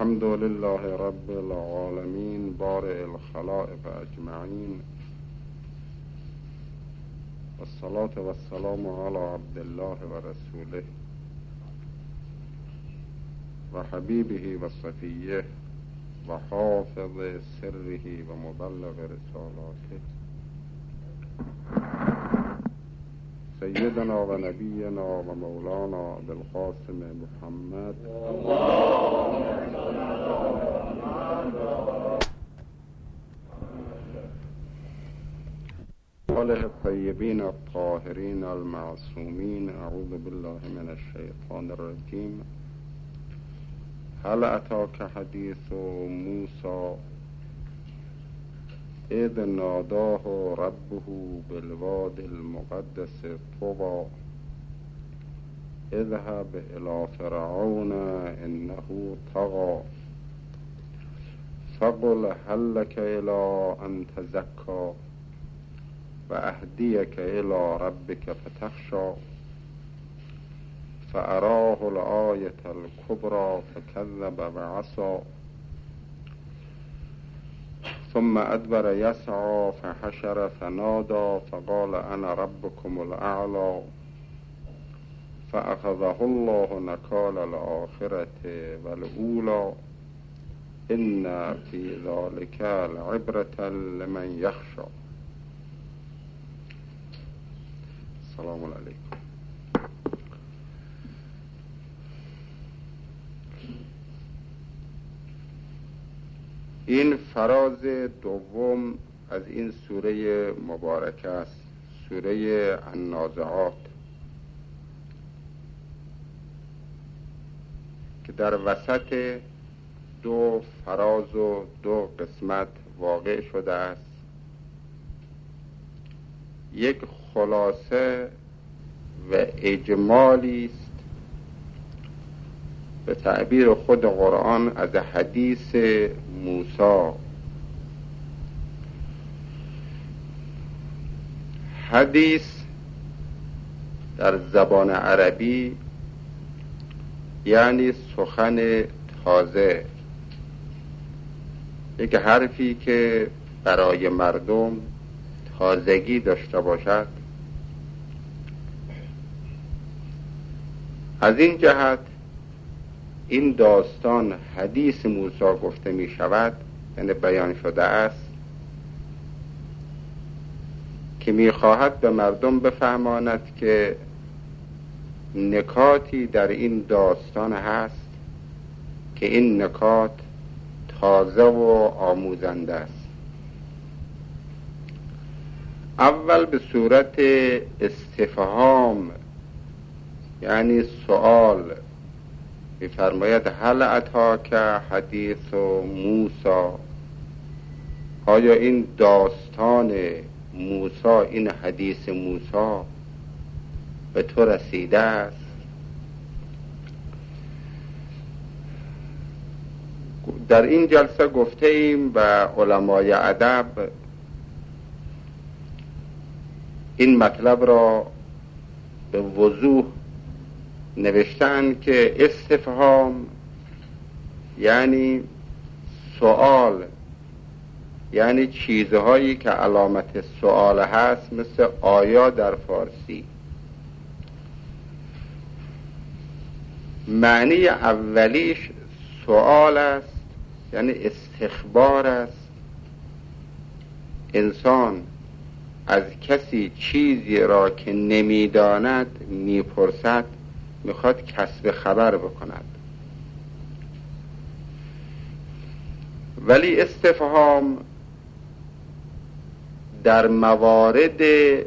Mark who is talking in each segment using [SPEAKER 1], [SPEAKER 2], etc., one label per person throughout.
[SPEAKER 1] الحمد لله رب العالمين بارئ الخلائق أجمعين، والصلاة والسلام على عبد الله ورسوله وحبيبه وصفيه وحافظ سره ومبلغ رسالاته سيدنا ونبينا ومولانا بالقاسم محمد آله الطيبين الطاهرين المعصومين. أعوذ بالله من الشيطان الرجيم. هل أتاك حديث موسى إذ ناداه ربه بالواد المقدس طوى اذهب إلى فرعون إنه طغى فقل هل لك إلى أن تزكى وأهديك إلى ربك فتخشى فأراه الآية الكبرى فكذب وعصى ثم أدبر يسعى فحشر فنادى فقال أنا ربكم الأعلى فأخذه الله نكال الآخرة والأولى إن في ذلك لعبرة لمن يخشى. السلام عليكم. این فراز دوم از این سوره مبارکه است، سوره النازعات، که در وسط دو فراز و دو قسمت واقع شده است. یک خلاصه و اجمالی است به تعبیر خود قرآن از حدیث موسی. حدیث در زبان عربی یعنی سخن تازه، یک حرفی که برای مردم تازگی داشته باشد. از این جهت این داستان حدیث موسی گفته می شود، یعنی بیان شده است که می خواهد به مردم بفهماند که نکاتی در این داستان هست که این نکات تازه و آموزنده است. اول به صورت استفهام یعنی سؤال می‌فرماید هل اتاک حدیث موسی، آیا این داستان موسی، این حدیث موسی به تو رسیده است؟ در این جلسه گفته ایم و علمای ادب این مطلب را به وضوح نوشتن که استفهام یعنی سوال، یعنی چیزهایی که علامت سوال هست، مثل آیا در فارسی. معنی اولیش سوال است، یعنی استخبار است. انسان از کسی چیزی را که نمیداند میپرسد، میخواد کسب خبر بکند. ولی استفهام در موارد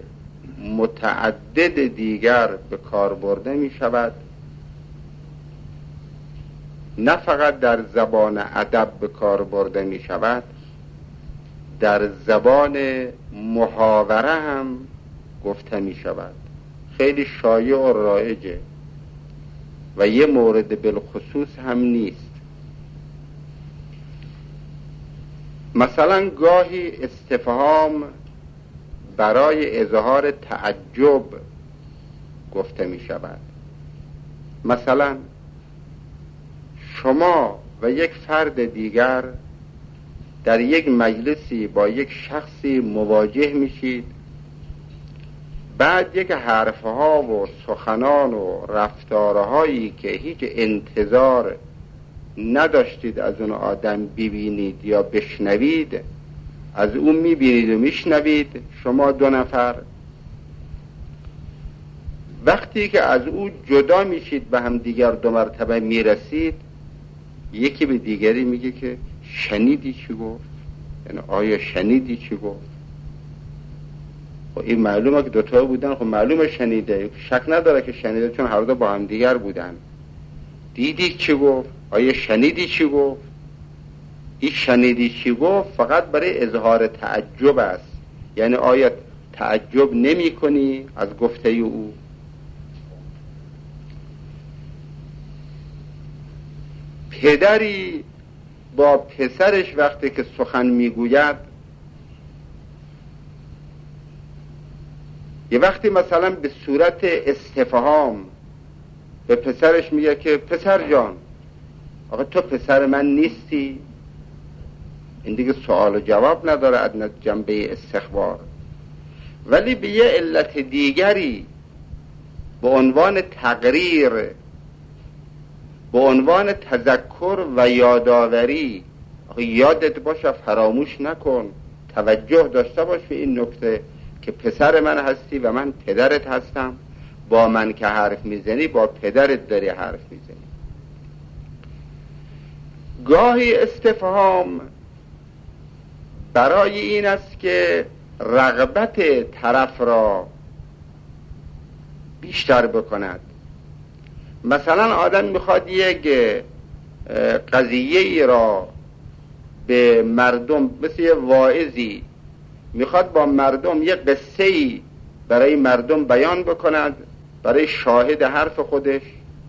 [SPEAKER 1] متعدد دیگر به کار برده می شود، نه فقط در زبان ادب به کار برده می شود، در زبان محاوره هم گفته می شود. خیلی شایع و رایجه و یه مورد بالخصوص هم نیست. مثلا گاهی استفهام برای اظهار تعجب گفته می شود. مثلا شما و یک فرد دیگر در یک مجلسی با یک شخصی مواجه میشید، بعد یک حرفها و سخنان و رفتارهایی که هیچ انتظار نداشتید از اون آدم ببینید یا بشنوید، از اون میبینید و میشنوید. شما دو نفر وقتی که از او جدا میشید به هم دیگر دو مرتبه میرسید، یکی به دیگری میگه که شنیدی چی گفت؟ یعنی آیا شنیدی چی گفت؟ خب این معلومه که دوتا بودن، خب معلومه شنیده، شک نداره که شنیده، چون هر دو با هم دیگر بودن. دیدی چی گفت؟ آیا شنیدی چی گفت؟ این شنیدی چی گفت فقط برای اظهار تعجب است. یعنی آیا تعجب نمی کنی از گفته او؟ پدری با پسرش وقتی که سخن میگوید، یه وقتی مثلا به صورت استفهام به پسرش میگه که پسر جان، آقا تو پسر من نیستی؟ این دیگه سوال و جواب نداره از جنبه استخبار. ولی به یه علت دیگری، به عنوان تقریر، به عنوان تذکر و یادآوری، یادت باشه، فراموش نکن، توجه داشته باش به این نکته که پسر من هستی و من پدرت هستم، با من که حرف میزنی با پدرت داری حرف میزنی. گاهی استفهام برای این است که رغبت طرف را بیشتر بکند. مثلا آدم میخواد یک قضیه را به مردم، مثل یه واعظی میخواد با مردم یک قصه‌ای برای مردم بیان بکند، برای شاهد حرف خودش.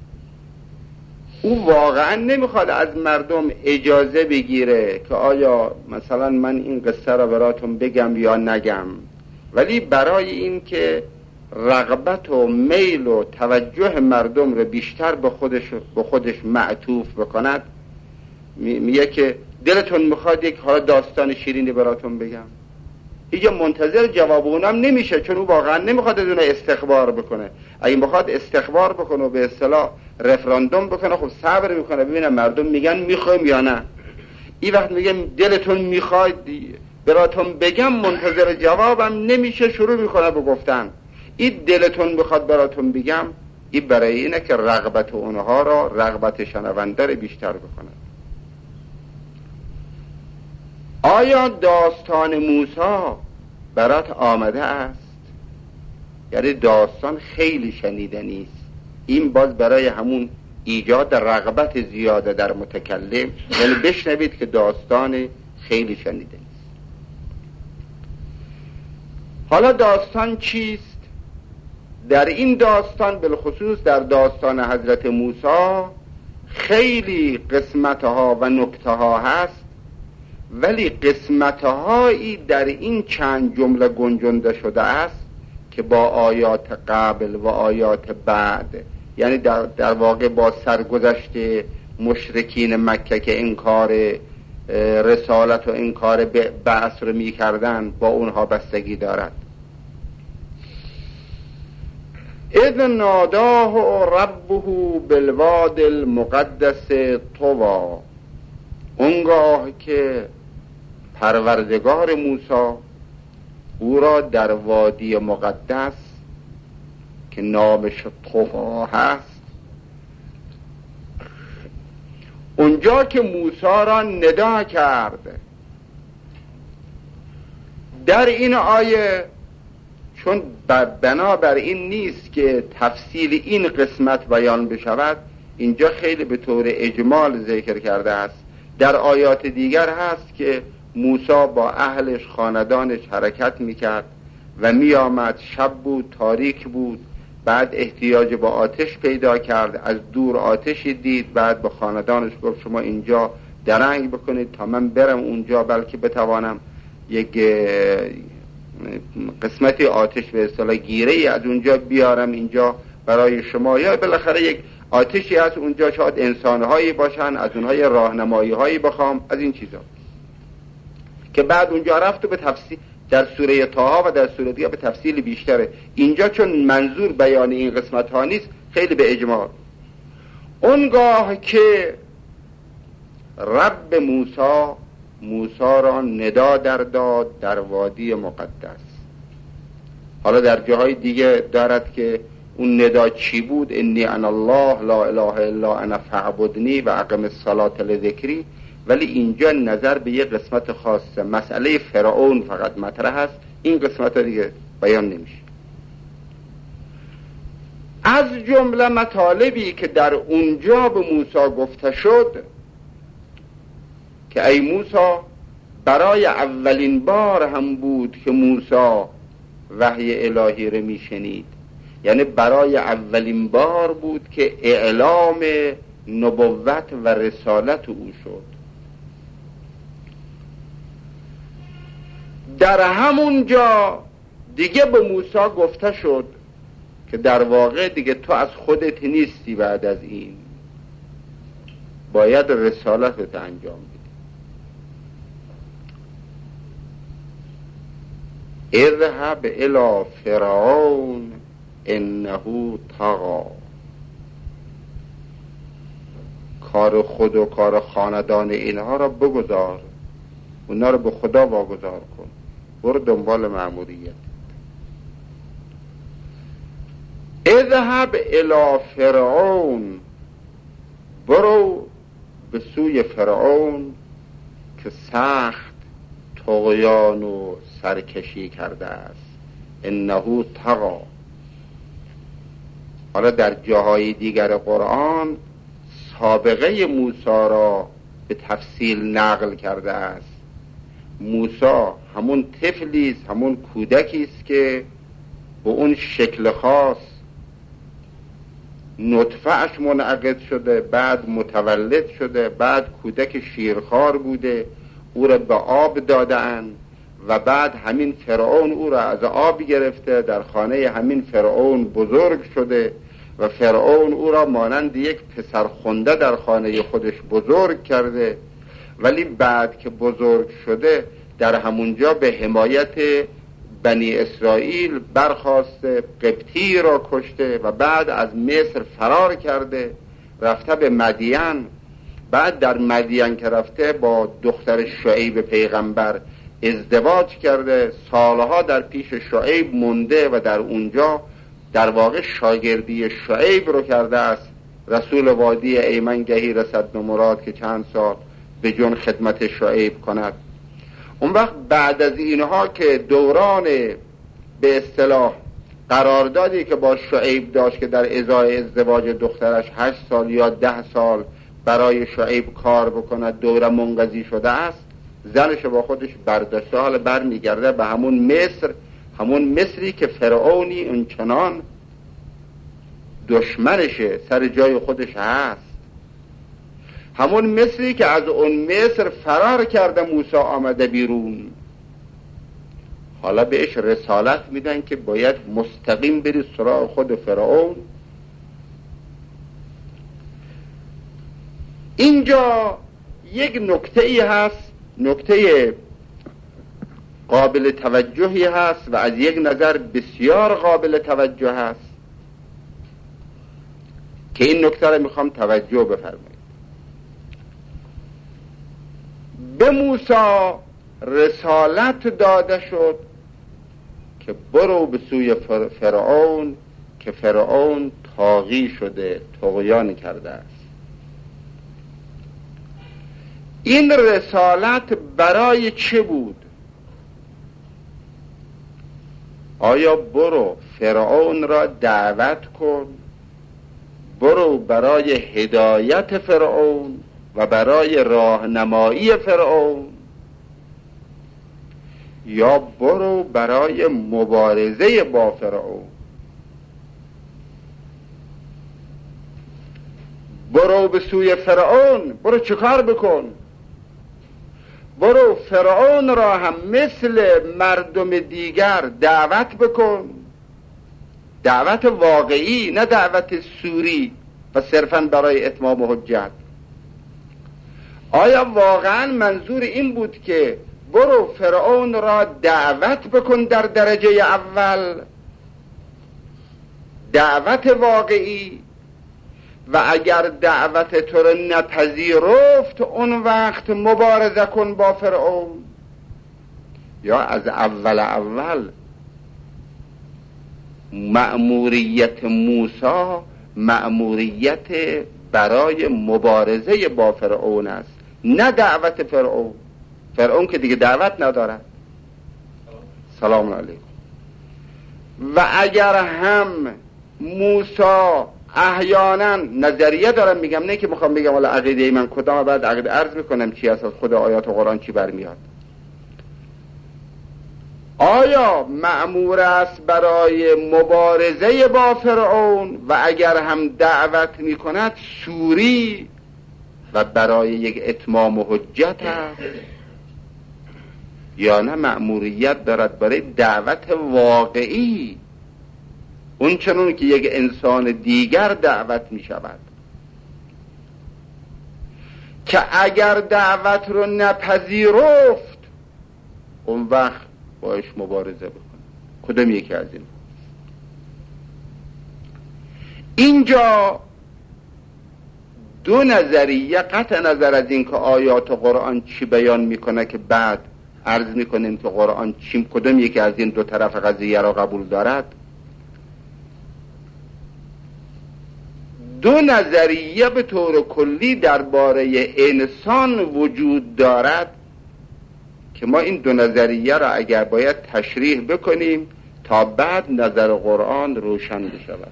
[SPEAKER 1] او واقعا نمیخواد از مردم اجازه بگیره که آیا مثلا من این قصه را براتون بگم یا نگم، ولی برای این که رغبت و میل و توجه مردم رو بیشتر به خودش معطوف بکند، میگه که دلتون میخواد یک حالا داستان شیرینی براتون بگم. اینجا منتظر جواب اونم نمیشه، چون او واقعا نمیخواد از اون استخبار بکنه. اگه بخواد استخبار بکنه و به اصطلاح رفراندوم بکنه، خب صبر میکنه ببینه مردم میگن میخوایم یا نه. این وقت میگه دلتون میخواد براتون بگم، منتظر جوابم نمیشه، شروع میکنه به گفتن. این دلتون میخواد براتون بگم، این برای اینه که رغبت اونها را، رغبت شنونده را بیشتر بکنه. آیا داستان موسی برات آمده است؟ یعنی داستان خیلی شنیدنی است. این باز برای همون ایجاد رغبت زیاده در متکلم، یعنی بشنوید که داستان خیلی شنیدنی است. حالا داستان چیست؟ در این داستان، بالخصوص در داستان حضرت موسی، خیلی قسمتها و نکته‌ها هست، ولی قسمتهایی در این چند جمله گنجانده شده است که با آیات قبل و آیات بعد، یعنی در واقع با سرگذشت مشرکین مکه که انکار رسالت و انکار بعث رو می کردن، با اونها بستگی دارد. اذ ناداه ربه بالواد المقدس طوی، اونگاه که پروردگار موسی او را در وادی مقدس که نامش طوی هست، اونجا که موسی را ندا کرد. در این آیه، چون بنابر این نیست که تفصیل این قسمت بیان بشود، اینجا خیلی به طور اجمال ذکر کرده است. در آیات دیگر هست که موسی با اهلش، خاندانش حرکت میکرد و میآمد، شب بود، تاریک بود، بعد احتیاج به آتش پیدا کرد، از دور آتشی دید، بعد به خاندانش گفت شما اینجا درنگ بکنید تا من برم اونجا، بلکه بتوانم یک قسمتی آتش به اصطلاح گیره‌ای از اونجا بیارم اینجا برای شما، یا بالاخره یک آتشی هست اونجا، شاید انسانهایی باشن، از اونهای راهنمایی هایی بخوام، از این چیزا که بعد اونجا رفت و به تفصیل در سوره طه و در سوره دیگه به تفصیل بیشتره. اینجا چون منظور بیان این قسمت ها نیست، خیلی به اجمال. اونگاه که رب موسی را ندا داد در وادی مقدس. حالا در جاهای دیگه دارد که اون ندا چی بود؟ انی انا الله لا اله الا انا فاعبدنی و اقم الصلاة لذکری. ولی اینجا نظر به یک قسمت خاصه، مسئله فرعون فقط مطرح است، این قسمت ها دیگه بیان نمیشه. از جمله مطالبی که در اونجا به موسی گفته شد که ای موسی، برای اولین بار هم بود که موسی وحی الهی رو میشنید، یعنی برای اولین بار بود که اعلام نبوت و رسالت او شد. در همونجا دیگه به موسی گفته شد که در واقع دیگه تو از خودت نیستی، بعد از این باید رسالتت انجام بدی. اذهب الی فرعون انه طغی. کار خود و کار خاندان اینها را بگذار، اونا را به خدا واگذار کن، برو دنبال مأموریت. اذهب الی فرعون، برو به سوی فرعون که سخت طغیان و سرکشی کرده است. انه طغی. حالا در جاهای دیگر قرآن سابقه موسی را به تفصیل نقل کرده است. موسی همون طفلی است، همون کودکی است که به اون شکل خاص نطفه‌اش منعقد شده، بعد متولد شده، بعد کودک شیرخوار بوده، او را به آب دادن و بعد همین فرعون او را از آب گرفته، در خانه همین فرعون بزرگ شده و فرعون او را مانند یک پسر خونده در خانه خودش بزرگ کرده. ولی بعد که بزرگ شده در همونجا به حمایت بنی اسرائیل برخاسته، قبطی را کشته و بعد از مصر فرار کرده، رفته به مدین. بعد در مدین که رفته با دختر شعیب پیغمبر ازدواج کرده، سالها در پیش شعیب مونده و در اونجا در واقع شاگردی شعیب رو کرده است. رسول وادی ایمن گهی رسد نمراد که چند سال به جون خدمت شعیب کند. اون وقت بعد از اینها که دوران به اصطلاح قراردادی که با شعیب داشت که در ازای ازدواج دخترش 8 سال یا 10 سال برای شعیب کار بکند دوره منقضی شده است، زنش با خودش برداشته، حالا برمیگرده به همون مصر، همون مصری که فرعونی اونچنان دشمنشه سر جای خودش هست، همون مصری که از اون مصر فرار کرده موسی آمده بیرون. حالا بهش رسالت میدن که باید مستقیم بری سراغ خود فرعون. اینجا یک نکته ای هست، نکته قابل توجهی هست و از یک نظر بسیار قابل توجه هست که این نکته رو میخوام توجه بفرمایید. به موسی رسالت داده شد که برو به سوی فرعون که فرعون طاغی شده، طغیان کرده است. این رسالت برای چه بود؟ آیا برو فرعون را دعوت کن، برو برای هدایت فرعون و برای راهنمایی فرعون، یا برو برای مبارزه با فرعون؟ برو به سوی فرعون، برو چیکار بکن؟ برو فرعون را هم مثل مردم دیگر دعوت بکن، دعوت واقعی، نه دعوت سوری. و صرفاً برای اتمام حجت. آیا واقعاً منظور این بود که برو فرعون را دعوت بکن در درجه اول، دعوت واقعی، و اگر دعوت تو رو نپذیرفت اون وقت مبارزه کن با فرعون؟ یا از اول مأموریت موسی مأموریت برای مبارزه با فرعون است، نه دعوت فرعون. فرعون که دیگه دعوت ندارد. سلام علیکم. و اگر هم موسی احیانا نظریه دارم میگم، نه که میخوام بگم والا عقیده من کدام، بعد عقیده عرض میکنم چی هست از خود آیات و قرآن چی برمیاد. آیا مأمور است برای مبارزه با فرعون و اگر هم دعوت میکند سوری و برای یک اتمام حجت است، یا نه مأموریت دارد برای دعوت اون چنون که یک انسان دیگر دعوت می شود، که اگر دعوت رو نپذیرفت اون وقت باش مبارزه بکن؟ کدام یکی از این؟ اینجا دو نظریه، قطع نظر از این که آیات و قرآن چی بیان میکنه که بعد عرض میکنیم که قرآن چی، کدام یکی از این دو طرف قضیه را قبول دارد. دو نظریه به طور کلی درباره انسان وجود دارد که ما این دو نظریه را اگر باید تشریح بکنیم تا بعد نظر قرآن روشن بشود.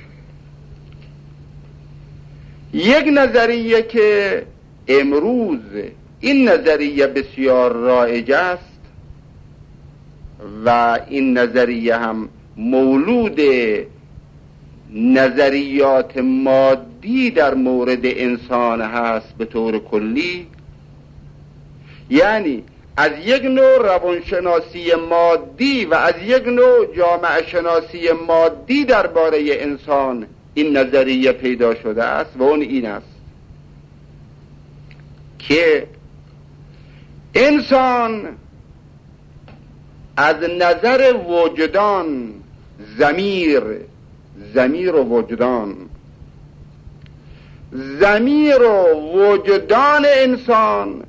[SPEAKER 1] یک نظریه که امروز این نظریه بسیار رایج است و این نظریه هم مولود نظریات مادی در مورد انسان هست به طور کلی، یعنی از یک نوع روانشناسی مادی و از یک نوع جامعه شناسی مادی درباره انسان این نظریه پیدا شده است و اون این است که انسان از نظر وجدان، ضمیر و وجدان، ضمیر و وجدان انسان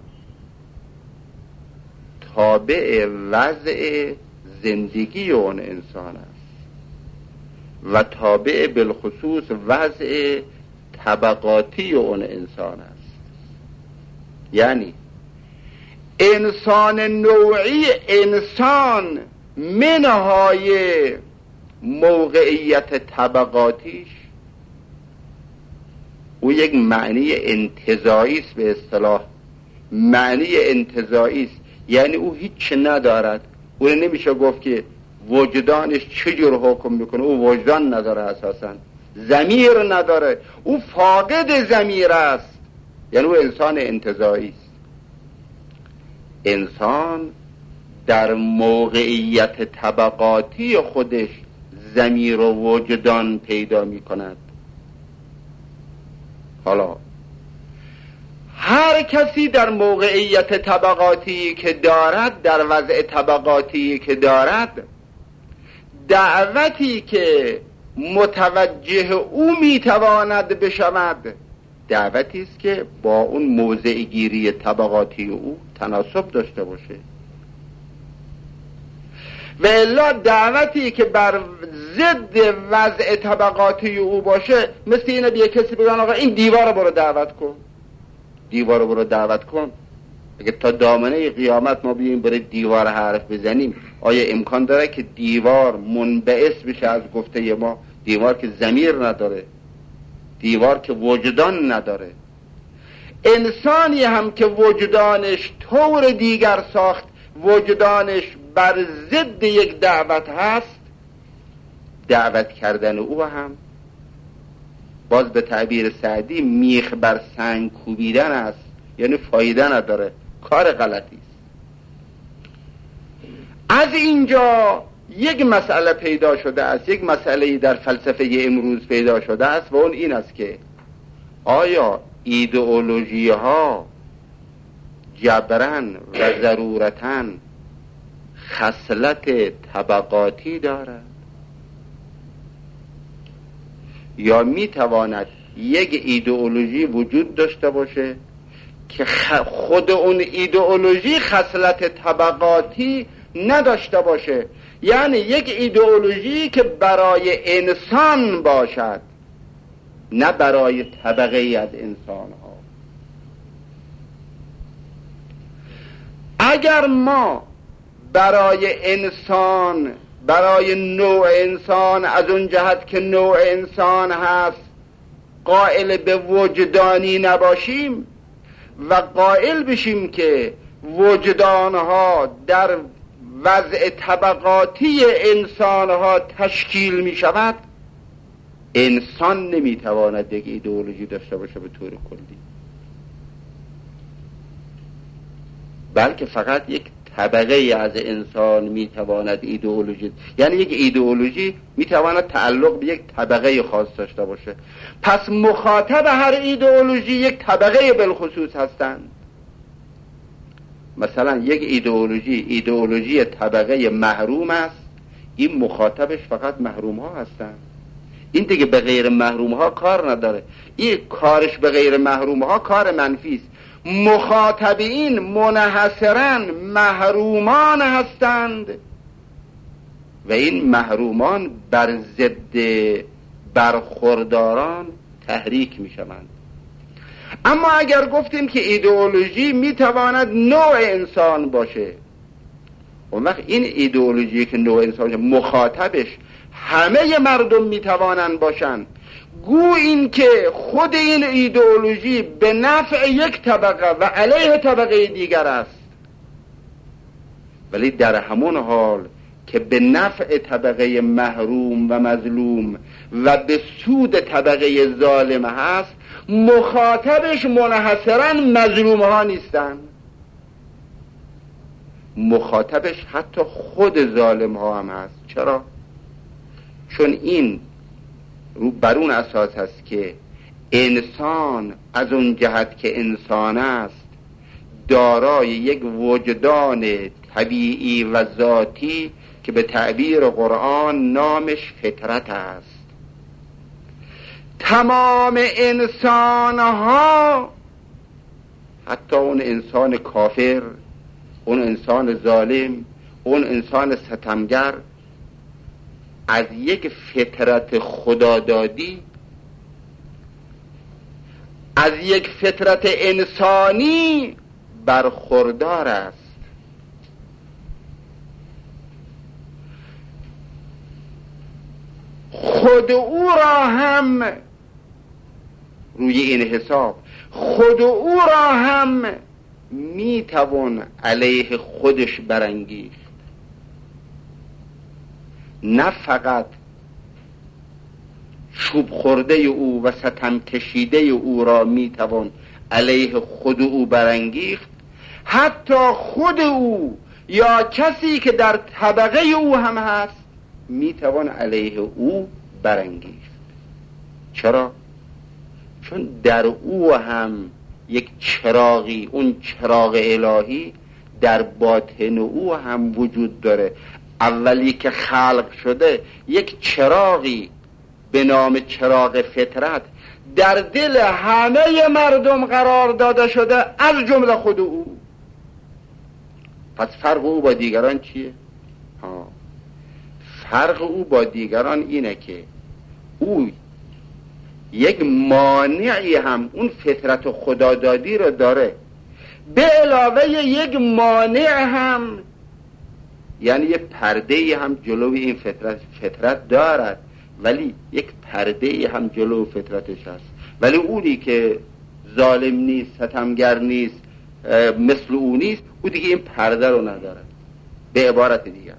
[SPEAKER 1] تابع وضع زندگی اون انسان است و تابع بالخصوص وضع طبقاتی اون انسان است. یعنی انسان نوعی، انسان منهای موقعیت طبقاتیش او یک معنی انتزاعی است، به اصطلاح معنی انتزاعی است، یعنی او هیچ ندارد. او نمیشه گفت که وجدانش چجور حکم میکنه، او وجدان نداره، اساسا ضمیر نداره، او فاقد ضمیر است، یعنی او انسان انتزاعی است. انسان در موقعیت طبقاتی خودش ضمیر و وجدان پیدا می کند. حالا هر کسی در موقعیت طبقاتی که دارد، در وضع طبقاتی که دارد، دعوتی که متوجه او می تواند بشود دعوتی است که با اون موضع گیری طبقاتی او تناسب داشته باشه، و الا دعوتی که بر ضد وضع طبقاتی او باشه، مثل اینه بیه کسی بگن آقا این دیوار رو برو دعوت کن، دیوار رو برو دعوت کن. اگه تا دامنه قیامت ما بیاییم برای دیوار حرف بزنیم، آیا امکان داره که دیوار منبعث بشه از گفته ما؟ دیوار که ضمیر نداره، دیوار که وجدان نداره. انسانی هم که وجدانش طور دیگر ساخت، وجدانش بر ضد یک دعوت هست، دعوت کردن او هم باز به تعبیر سعدی میخ بر سنگ کوبیدن است، یعنی فایده نداره، کار غلطی است. از اینجا یک مسئله پیدا شده است، یک مسئله در فلسفه امروز پیدا شده است و اون این است که آیا ایدئولوژی ها جبران و ضرورتاً خصلت طبقاتی دارد یا میتواند یک ایدئولوژی وجود داشته باشه که خود اون ایدئولوژی خصلت طبقاتی نداشته باشه؟ یعنی یک ایدئولوژی که برای انسان باشد نه برای طبقه ای از انسان ها. اگر ما برای انسان، برای نوع انسان، از اون جهت که نوع انسان هست قائل به وجدانی نباشیم و قائل بشیم که وجدانها در وضع طبقاتی انسانها تشکیل می شود، انسان نمی تواند یک ایدئولوژی داشته باشه به طور کلی، بلکه فقط یک طبقه از انسان میتواند ایدئولوژی، یعنی یک ایدئولوژی میتواند تعلق به یک طبقه خاص داشته باشه. پس مخاطب هر ایدئولوژی یک طبقه بالخصوص هستند. مثلا یک ایدئولوژی طبقه محروم است، این مخاطبش فقط محروم ها هستند، این دیگه به غیر محروم ها کار نداره، این کارش به غیر محروم ها کار منفی است. مخاطبین منحصراً محرومان هستند و این محرومان بر ضد برخورداران تحریک می شوند. اما اگر گفتیم که ایدئولوژی می تواند نوع انسان باشه، اون وقت این ایدئولوژی که نوع انسان مخاطبش همه مردم می توانند باشند، گو این که خود این ایدئولوژی به نفع یک طبقه و علیه طبقه دیگر است، ولی در همون حال که به نفع طبقه محروم و مظلوم و به سود طبقه ظالم هست، مخاطبش منحصراً مظلوم ها نیستن، مخاطبش حتی خود ظالم ها هم هست. چرا؟ چون این بر اون اساس است که انسان از اون جهت که انسان است دارای یک وجدان طبیعی و ذاتی که به تعبیر قرآن نامش فطرت است. تمام انسانها، حتی اون انسان کافر، اون انسان ظالم، اون انسان ستمگر، از یک فطرت خدادادی، از یک فطرت انسانی برخوردار است. خود او را هم روی این حساب، خود او را هم میتوان علیه خودش برانگیخت، نه فقط چوب خورده او و ستم کشیده او را میتوان علیه خود او برانگیخت، حتی خود او یا کسی که در طبقه او هم هست میتوان علیه او برانگیخت. چرا؟ چون در او هم یک چراغی، اون چراغ الهی در باطن او هم وجود داره. اولی که خلق شده یک چراغی به نام چراغ فطرت در دل همه مردم قرار داده شده، از جمله خود او. پس فرق او با دیگران چیه؟ فرق او با دیگران اینه که او یک مانعی هم اون فطرت خدادادی رو داره، به علاوه یک مانع هم، یعنی یک پرده هم جلوی این فطرت دارد، ولی یک پرده هم جلو فطرتش هست. ولی اونی که ظالم نیست، ستمگر نیست، مثل اون نیست، او دیگه این پرده رو نداره. به عبارت دیگر،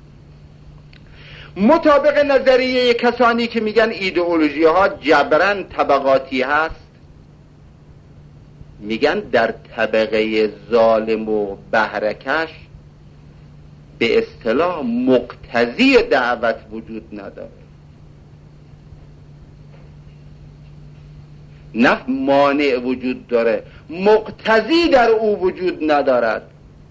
[SPEAKER 1] مطابق نظریه کسانی که میگن ایدئولوژی ها جبران طبقاتی هست، میگن در طبقه ظالم و بهره‌کش به اصطلاح مقتضی دعوت وجود نداره. نه مانع وجود داره، مقتضی در او وجود ندارد.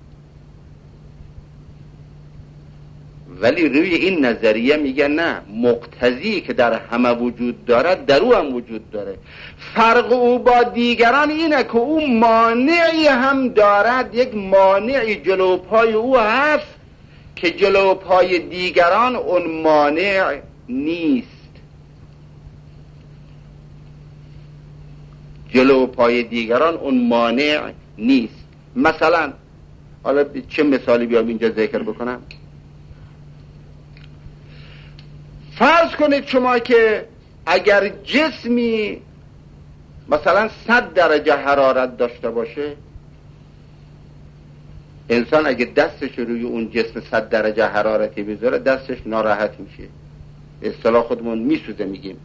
[SPEAKER 1] ولی روی این نظریه میگه نه، مقتضی که در همه وجود دارد در او هم وجود داره. فرق او با دیگران اینه که او مانعی هم دارد، یک مانعی جلو پای او هست که جلو پای دیگران اون مانع نیست. جلو پای دیگران اون مانع نیست. مثلا حالا چه مثالی بیام اینجا ذکر بکنم؟ فرض کنید شما که اگر جسمی مثلا 100 درجه حرارت داشته باشه، انسان اگه دستش روی اون جسم 100 درجه حرارتی بذاره دستش ناراحت میشه، به اصطلاح خودمون میسوزه میگیم.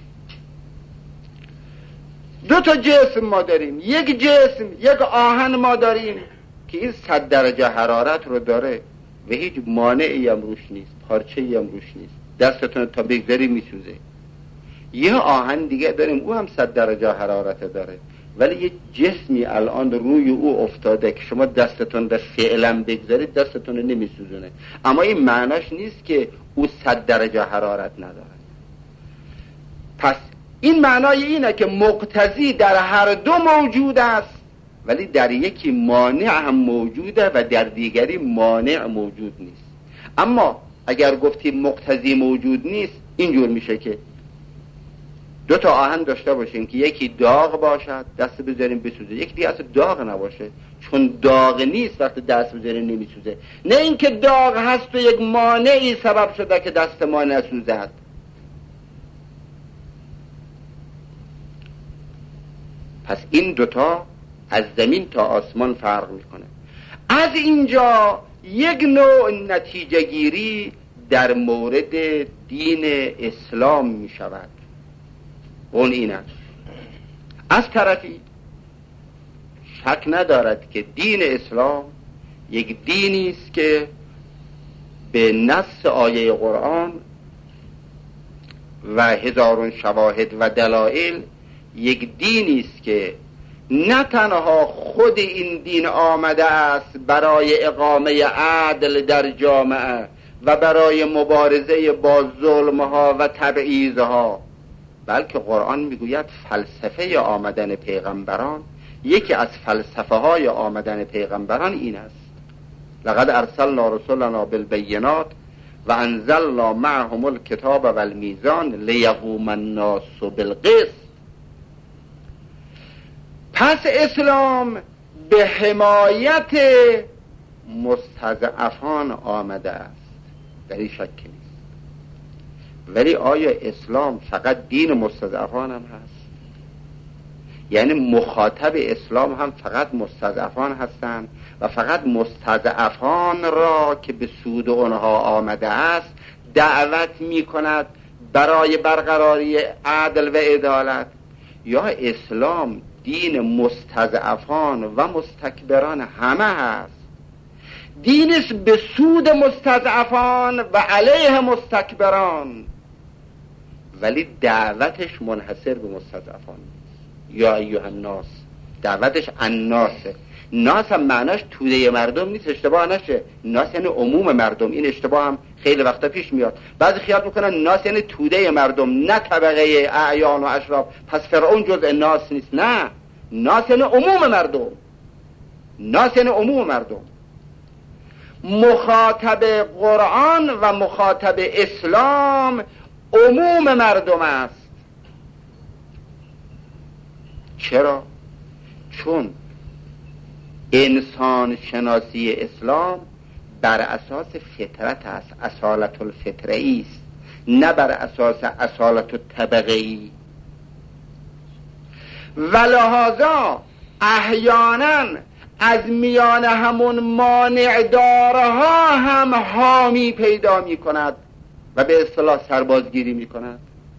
[SPEAKER 1] دو تا جسم ما داریم، یک جسم یک آهن ما داریم که این 100 درجه حرارت رو داره و هیچ مانعی هم روش نیست، پارچه‌ای هم روش نیست، دستتون تا بگذاری میسوزه. یه آهن دیگه داریم او هم 100 درجه حرارت داره ولی یه جسمی الان روی او افتاده که شما دستتون در فعلا بگذارید دستتون رو نمیسوزونه، اما این معناش نیست که او 100 درجه حرارت نداره. پس این معنای اینه که مقتضی در هر دو موجود است ولی در یکی مانع هم موجوده و در دیگری مانع موجود نیست. اما اگر گفتیم مقتضی موجود نیست، اینجور میشه که دو تا آهن داشته باشیم که یکی داغ باشد دست بذاریم بسوزه، یکی دیگه اصلا داغ نباشه، چون داغ نیست وقتی دست بذاریم نمیسوزه. نه اینکه داغ هست و یک مانعی سبب شده که دست ما نسوزد. پس این دوتا از زمین تا آسمان فرق میکنه. از اینجا یک نوع نتیجه گیری در مورد دین اسلام می شود. اون این است: از طرفی شک ندارد که دین اسلام یک دینی است که به نص آیه قرآن و هزارون شواهد و دلایل یک دینی است که نه تنها خود این دین آمده است برای اقامه عدل در جامعه و برای مبارزه با ظلمها و تبعیضها، بلکه قرآن میگوید فلسفه آمدن پیغمبران، یکی از فلسفه های آمدن پیغمبران این است: لقد ارسلنا رسولنا بالبینات و انزلنا معهم الکتاب والمیزان لیقوم الناس بالقسط. پس اسلام به حمایت مستضعفان آمده است، در این شک نیست. ولی آیا اسلام فقط دین مستضعفان هم هست؟ یعنی مخاطب اسلام هم فقط مستضعفان هستند و فقط مستضعفان را که به سود آنها آمده است دعوت می کند برای برقراری عدل و عدالت؟ یا اسلام دین مستضعفان و مستکبران همه هست؟ دینش به سود مستضعفان و علیه مستکبران، ولی دعوتش منحصر به مستضعفان. یا ایها الناس، دعوتش الناسه. ناس هم معناش توده مردم نیست، اشتباه نشه. ناس یعنی عموم مردم، این اشتباه هم خیلی وقتا پیش میاد. بعضی خیال میکنن ناس یعنی توده مردم، نه طبقه اعیان و اشراف، پس فرعون جزء ناس نیست. نه، ناس یعنی عموم مردم. ناس یعنی عموم مردم. مخاطب قرآن و مخاطب اسلام عموم مردم است. چرا؟ چون انسان شناسی اسلام بر اساس فطرت است، اصالت الفطره است، نه بر اساس اصالت الطبقه. و لحاظا احیانا از میان همون مانع دارها هم حامی پیدا می کند و به اصطلاح سربازگیری می کند.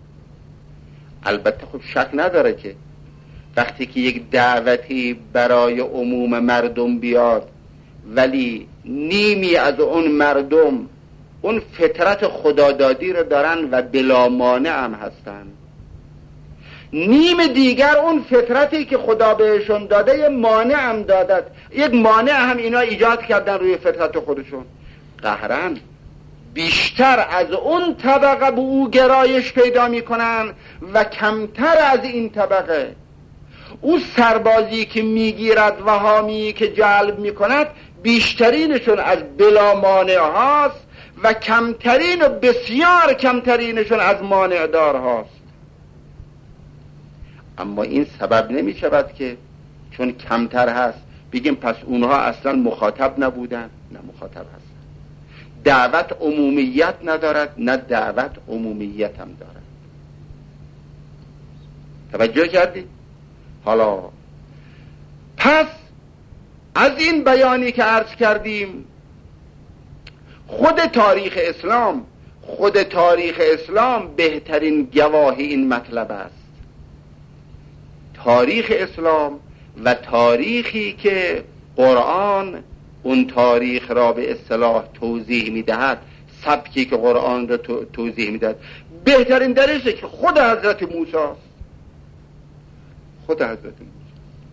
[SPEAKER 1] البته خب شک نداره که وقتی که یک دعوتی برای عموم مردم بیاد ولی نیمی از اون مردم اون فطرت خدادادی رو دارن و بلا مانع هم هستن، نیم دیگر اون فطرتی که خدا بهشون داده یه مانع هم دادد، یک مانع هم اینا ایجاد کردن روی فطرت خودشون. قهرن بیشتر از اون طبقه به او گرایش پیدا میکنن و کمتر از این طبقه. او سربازی که میگیرد و حامی که جلب میکند بیشترینشون از بلا مانع هاست و کمترین و بسیار کمترینشون از مانع دار هاست. اما این سبب نمی شود که چون کمتر هست بگیم پس اونها اصلا مخاطب نبودن. نه، مخاطب هست. دعوت عمومیت ندارد، نه دعوت عمومیت هم دارد. توجه کردی؟ حالا پس از این بیانی که عرض کردیم، خود تاریخ اسلام بهترین گواهی این مطلب است. تاریخ اسلام و تاریخی که قرآن اون تاریخ را به اصطلاح توضیح میدهد، سبکی که قرآن را توضیح میدهد، بهترین درشه که خود حضرت موسی است. خود حضرت موسی.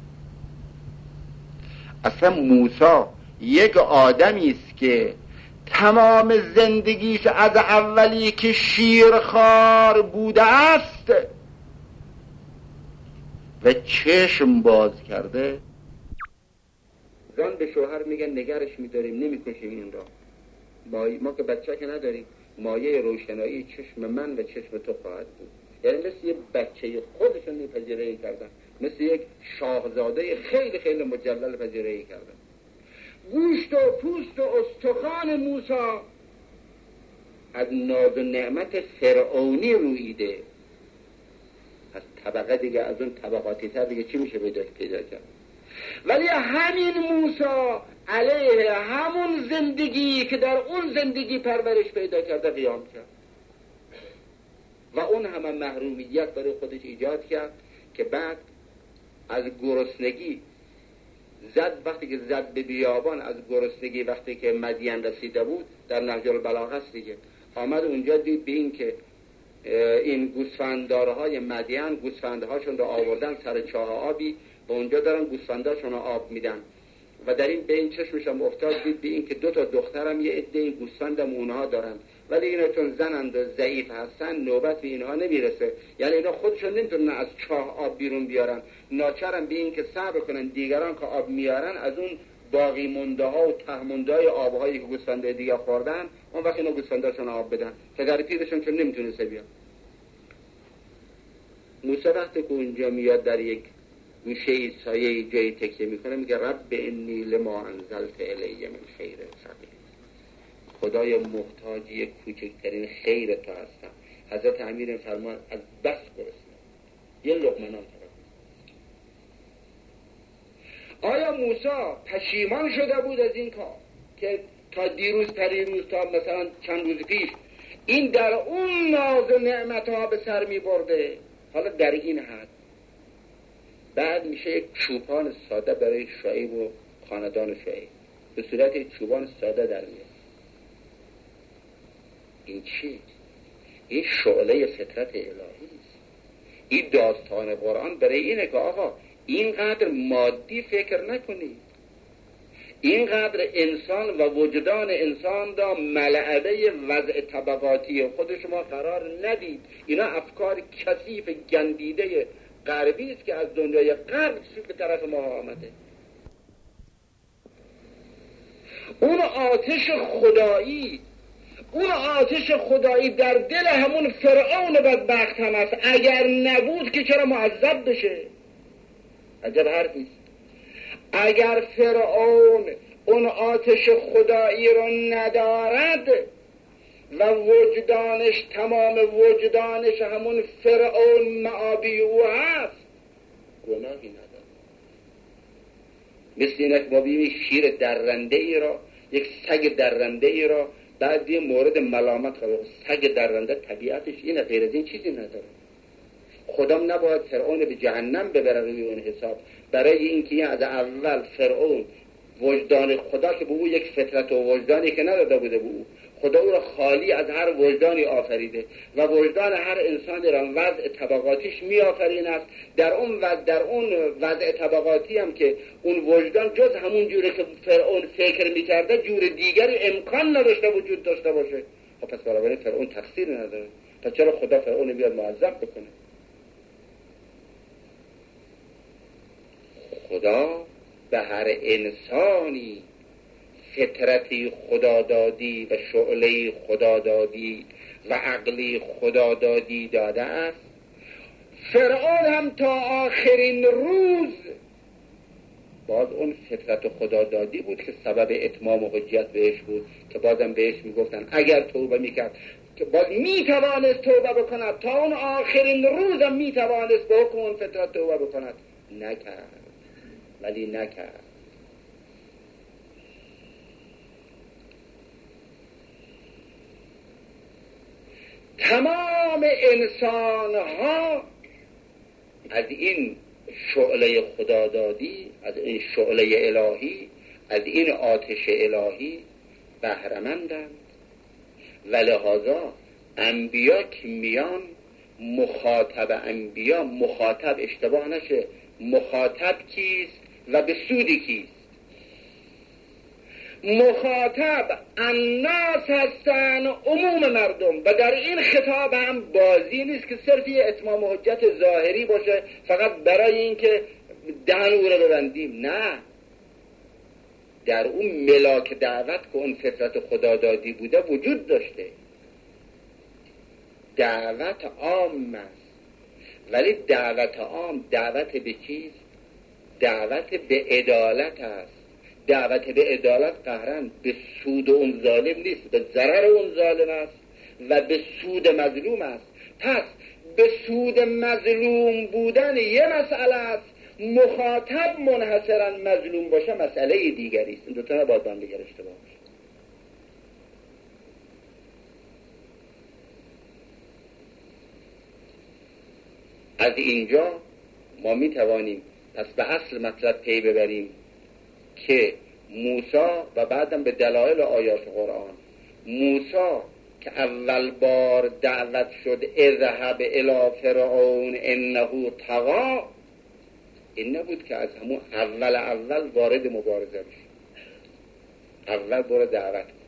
[SPEAKER 1] اصلا موسی یک آدمی است که تمام زندگیش از اولی که شیرخوار بوده است و چشم باز کرده، زن به شوهر میگن نگرش میداریم، نمیکشیم این را، ما که بچه که نداریم، مایه روشنایی چشم من و چشم تو خواهد بود. یعنی مثل یه بچه خودشون پذیرایی کردن، مثل یک شاهزاده خیلی خیلی مجلل پذیرایی کردن. گوشت و پوست و استخوان موسی از ناز و نعمت فرعونی رویده. از طبقه دیگه، از اون طبقاتی تر دیگه چی میشه پیدا کرد؟ ولی همین موسی علیه همون زندگی که در اون زندگی پرورش پیدا کرده قیام کرد و اون همه محرومیت برای خودش ایجاد کرد که بعد از گرسنگی وقتی که زد به بیابان، از گرسنگی وقتی که مدین رسیده بود، در نهج البلاغه است دیگه، آمد اونجا دید به این که این گوسفنددارهای مدین گوسفندهاشون رو آوردن سر چاه آبی و اونجا دارن گوسفنداشون رو آب میدن و در این به این چشمش هم افتاد، دید به این که 2 تا دخترم یه عده گوسفندم اونها دارن، ولی اینا چون زنند و ضعیف هستن نوبت به اینها نمیرسه، یعنی اینا خودشون نمیتونن از چاه آب بیرون بیارن، ناچارن به این که صبر کنن دیگران که آب میارن از اون باقی مونده ها و ته مونده های آبهایی که گوسفنده دیگه خوردن اون وقت اینا گوسفنداشون آب بدن. پدر پیرشون چون نمیتونسته بیان. موسی وقتی که اونجا میاد در یک گوشه سایه جایی تکیه میکنه، میگه رب انی لما انزلت الی من خیر فقیر. خدای محتاجی کوچکترین خیر تو هستم. حضرت امیر فرمان از بس گرسنه یه لقمه نان طلب. آیا موسی پشیمان شده بود از این کار که تا دیروز پریروز تا مثلا چند روز پیش این در اون ناز و نعمت ها به سر می برده، حالا در این حد بعد میشه یک چوپان ساده برای شعیب و خاندان شعیب، به صورت یک چوبان ساده در میاد. این چی؟ این شعله فطرت الهی است. این داستان قرآن برای اینه که آقا اینقدر مادی فکر نکنید، اینقدر انسان و وجدان انسان را ملعبه وضع طبقاتی خود شما قرار ندید. اینا افکار کثیف گندیده غربی است که از دنیای غرب به طرف ما آمده. اون آتش خدایی در دل همون فرعون بدبخت هم است. اگر نبود که چرا معذب بشه؟ عجب حرفی است. اگر فرعون اون آتش خدایی رو ندارد و وجدانش، تمام وجدانش همون فرعون معابی او هست، گناهی نداره. مثل اینه که ما ببینیم شیر درنده ای را، یک سگ درنده ای را بعد یه مورد ملامت خواهد. سگ درنده طبیعتش اینه، غیر از این چیزی نداره. خدام نباید فرعون به جهنم ببره روی اون حساب، برای اینکه از اول فرعون وجدان خدا که به او یک فطرت و وجدانی که نداده بوده به او، خدا او را خالی از هر وجدانی آفریده و وجدان هر انسانی را وضع طبقاتیش می آفرینه. در اون وضع طبقاتی هم که اون وجدان جز همون جوره که فرعون فکر می کرده جور دیگری امکان نداشته وجود داشته باشه. خب پس برابر فرعون تقصیر نداره، پس چرا خدا فرعون بیاد معذب بکنه؟ خدا به هر انسانی فطرتی خدادادی و شعله خدادادی و عقلی خدادادی داده است. فرعون هم تا آخرین روز باز اون فطرت خدادادی بود که سبب اتمام و حجت بهش بود، که بازم بهش میگفتن اگر توبه میکرد که باز میتوانست توبه بکند، تا اون آخرین روز هم میتوانست به حکم اون فطرت توبه بکند. نکرد، ولی نکرد. تمام انسان ها از این شعله خدادادی، از این شعله الهی، از این آتش الهی بهره‌مندند و لذا انبیا که میان مخاطب انبیا، مخاطب اشتباه نشه، مخاطب کیست و به سودی کیست؟ مخاطب الناس هستن، عموم مردم، و در این خطاب هم بازی نیست که صرف یه اتمام حجت ظاهری باشه فقط برای اینکه دهن او رو ببندیم. نه، در اون ملاک دعوت که اون فطرت خدادادی بوده وجود داشته. دعوت عام است، ولی دعوت عام دعوت به چیست؟ دعوت به عدالت است. دعوت به عدالت قهرن به سود اون ظالم نیست، به ضرر اون ظالم است و به سود مظلوم است. پس به سود مظلوم بودن یه مسئله است، مخاطب منحصرا مظلوم باشه مسئله دیگری است. این دو تا نباید با هم دیگر اشتباه باشه. از اینجا ما می توانیم پس به اصل مطلب پی ببریم که موسی و بعدم به دلایل آیات قرآن، موسی که اول بار دعوت شد اذهب الی فرعون انه طغی، این نبود که از همون اول وارد مبارزه بشه، اول برو دعوت کن،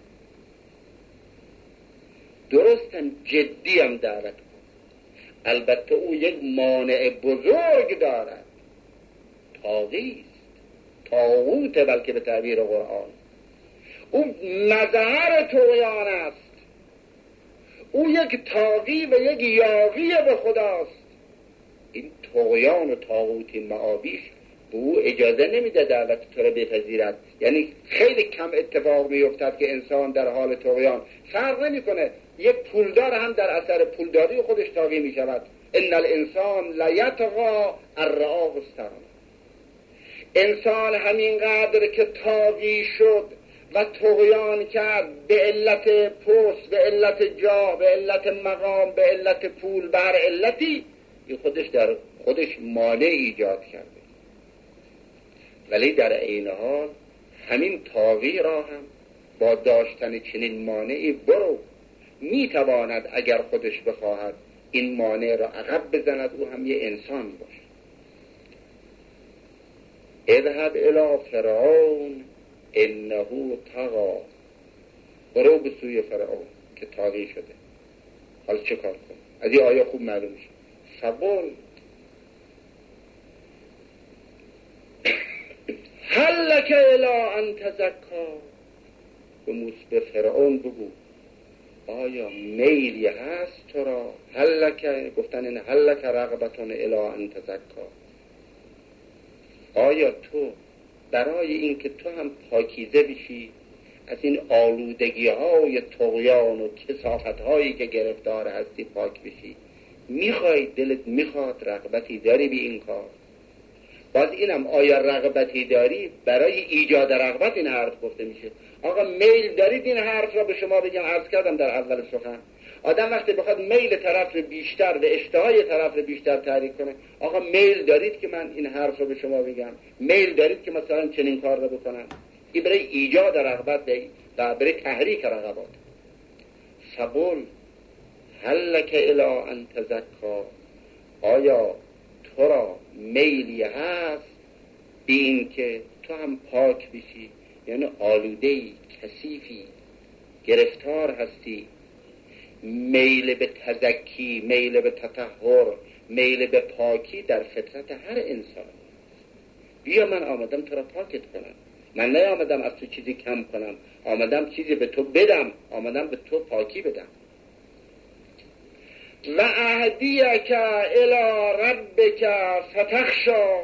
[SPEAKER 1] درستم جدی هم دعوت کن. البته او یک مانع بزرگ دارد، طاغی طاغوت، بلکه به تعبیر قرآن او مظهر طغیان است. او یک طاغی و یک یاغی به خداست. این طغیان و طاغوتی معابیش به او اجازه نمیده دعوت تو را بپذیرد. یعنی خیلی کم اتفاق میافتد که انسان در حال طغیان، فرق نمیکنه، یک پولدار هم در اثر پولداری خودش طاغی میشود. ان الانسان لیطغی ان رآه استغنی. انسان همینقدر که طاغی شد و طغیان کرد به علت پست، به علت جاه، به علت مقام، به علت پول، به هر علتی، این خودش در خودش مانع ایجاد کرده. ولی در عین حال همین طاغی را هم با داشتن چنین مانعی برو میتواند اگر خودش بخواهد این مانع را عقب بزند، او هم یه انسان باشه. اذهب الی فرعون انه طغی، برو به سوی فرعون که طاغی شده. حالا چه کار کن؟ از این آیه خوب معلوم میشه. فقل هل لک الی ان تزکی، به فرعون بگو آیا میلی هست تو را؟ هل لک، گفتن این هل لک رغبتون الی ان تزکی، آیا تو برای این که تو هم پاکیزه بشی از این آلودگی های طغیان و کثافت هایی که گرفتار هستی پاک بشی، میخوای، دلت میخواد، رغبتی داری به این کار؟ باز اینم آیا رغبتی داری؟ برای ایجاد رغبت این حرف گفته میشه. آقا میل دارید این حرف را به شما بگم؟ عرض کردم در اول سخن، آدم وقتی بخواد میل طرف رو بیشتر و اشتهای طرف رو بیشتر تحریک کنه، آقا میل دارید که من این حرف رو به شما بگم؟ میل دارید که مثلا چنین کار رو بکنم؟ این برای ایجاد رغبت و برای تحریک رغبات. فقل هل لک الی ان تزکا، آیا تو را میلی هست به این که تو هم پاک بشی؟ یعنی آلوده‌ای، کثیفی، گرفتار هستی، میل به تزکی، میل به تطهر، میل به پاکی در فطرت هر انسان. بیا من آمدم تو را پاکت کنم، من نیامدم از تو چیزی کم کنم، آمدم چیزی به تو بدم، آمدم به تو پاکی بدم. و اهدیک الی ربک فتخشی،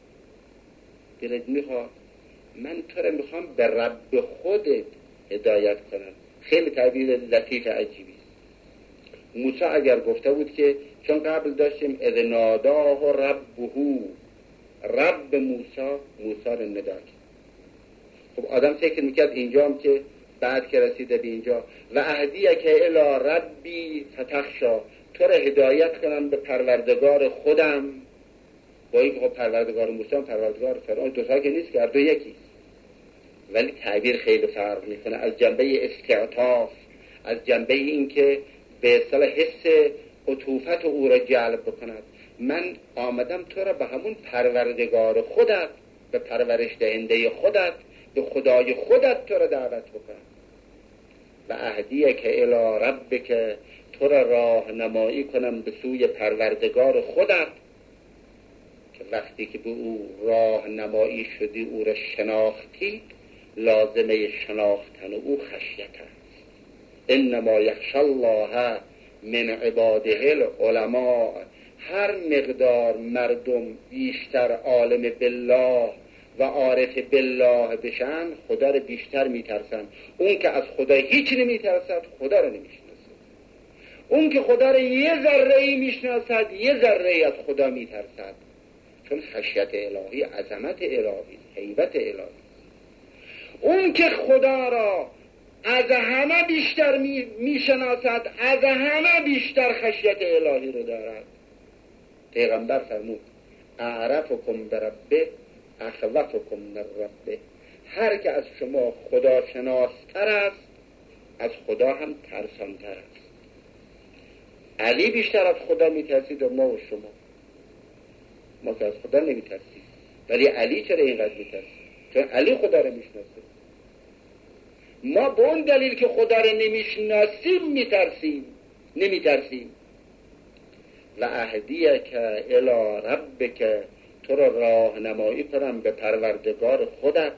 [SPEAKER 1] دلت میخواد من تو را میخوام به رب خودت هدایت کنم. خیلی تعبیر لطیف عجیبی. موسی اگر گفته بود که چون قبل داشتیم اذ ناداه ربه، رب موسی رو ندا کرد. خب آدم فکر میکرد اینجا هم که بعد که رسیده به اینجا و اهدیک الی ربی فتخشی، تو را هدایت کنم به پروردگار خودم. با این که پروردگار موسی هم پروردگار فرعون دو تا که نیست که هر دو یکیست، ولی تعبیر خیلی فرق میکنه از جنبه استعطاف، از جنبه این که به اصطلاح حس عطوفت او را جلب بکند. من آمدم تو را به همون پروردگار خودت، به پرورش دهنده خودت، به خدای خودت تو را دعوت بکنم. و اهدیک الی ربک، تو را راهنمایی کنم به سوی پروردگار خودت، که وقتی که به او راهنمایی شدی، او را شناختی، لازمه شناختن او خشیت است. انما یخشی الله من عباده العلماء، هر مقدار مردم بیشتر عالم بالله و عارف بالله بشن، خدا رو بیشتر میترسن. اون که از خدا هیچ نمیترسد خدا رو نمیشناسد. اون که خدا رو یه ذره‌ای میشناسد یه ذره‌ای از خدا میترسد، چون خشیت الهی عظمت الهی، هیبت الهی. اون که خدا را از همه بیشتر میشناسد، از همه بیشتر خشیت الهی رو دارد. پیغمبر فرمود اعرفکم بربه اخوفکم من ربه، هر که از شما خدا شناستر است از خدا هم ترسانتر است. علی بیشتر از خدا میترسید و ما و شما، ما که از خدا نمیترسید، ولی علی چرا اینقدر میترسید؟ چون علی خدا رو میشناسه. ما به اون دلیل که خدا رو نمیشناسیم نمیترسیم. و اهدیک الی ربک، تو را راهنمایی کنم به پروردگار خودت،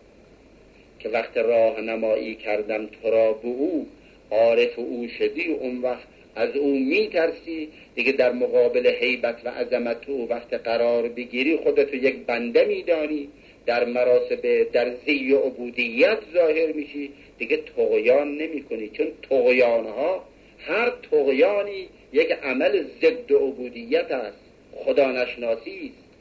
[SPEAKER 1] که وقت راهنمایی کردم تو را به او، عارف او شدی، اون وقت از او میترسی دیگه. در مقابل هیبت و عظمت او وقت قرار بگیری، خودتو یک بنده میدانی، در مراتب در زی عبودیت ظاهر میشی، دیگه طغیان نمی کنی. چون طغیانها، هر طغیانی یک عمل ضد عبودیت است، خدا نشناسی است.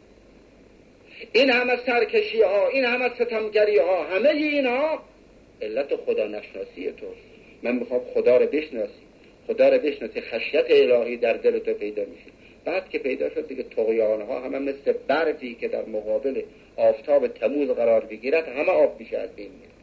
[SPEAKER 1] این همه سرکشی ها، این همه ستمگری ها، همه اینها علت خدا نشناسی توست. من میخوام خدا رو بشناسی، خدا رو بشناسی، خشیت الهی در دل تو پیدا میشه. بعد که پیدا شد دیگه طغیان ها همه مثل برفی که در مقابل آفتاب تموز قرار بگیرد، همه آب میشه از بین میره.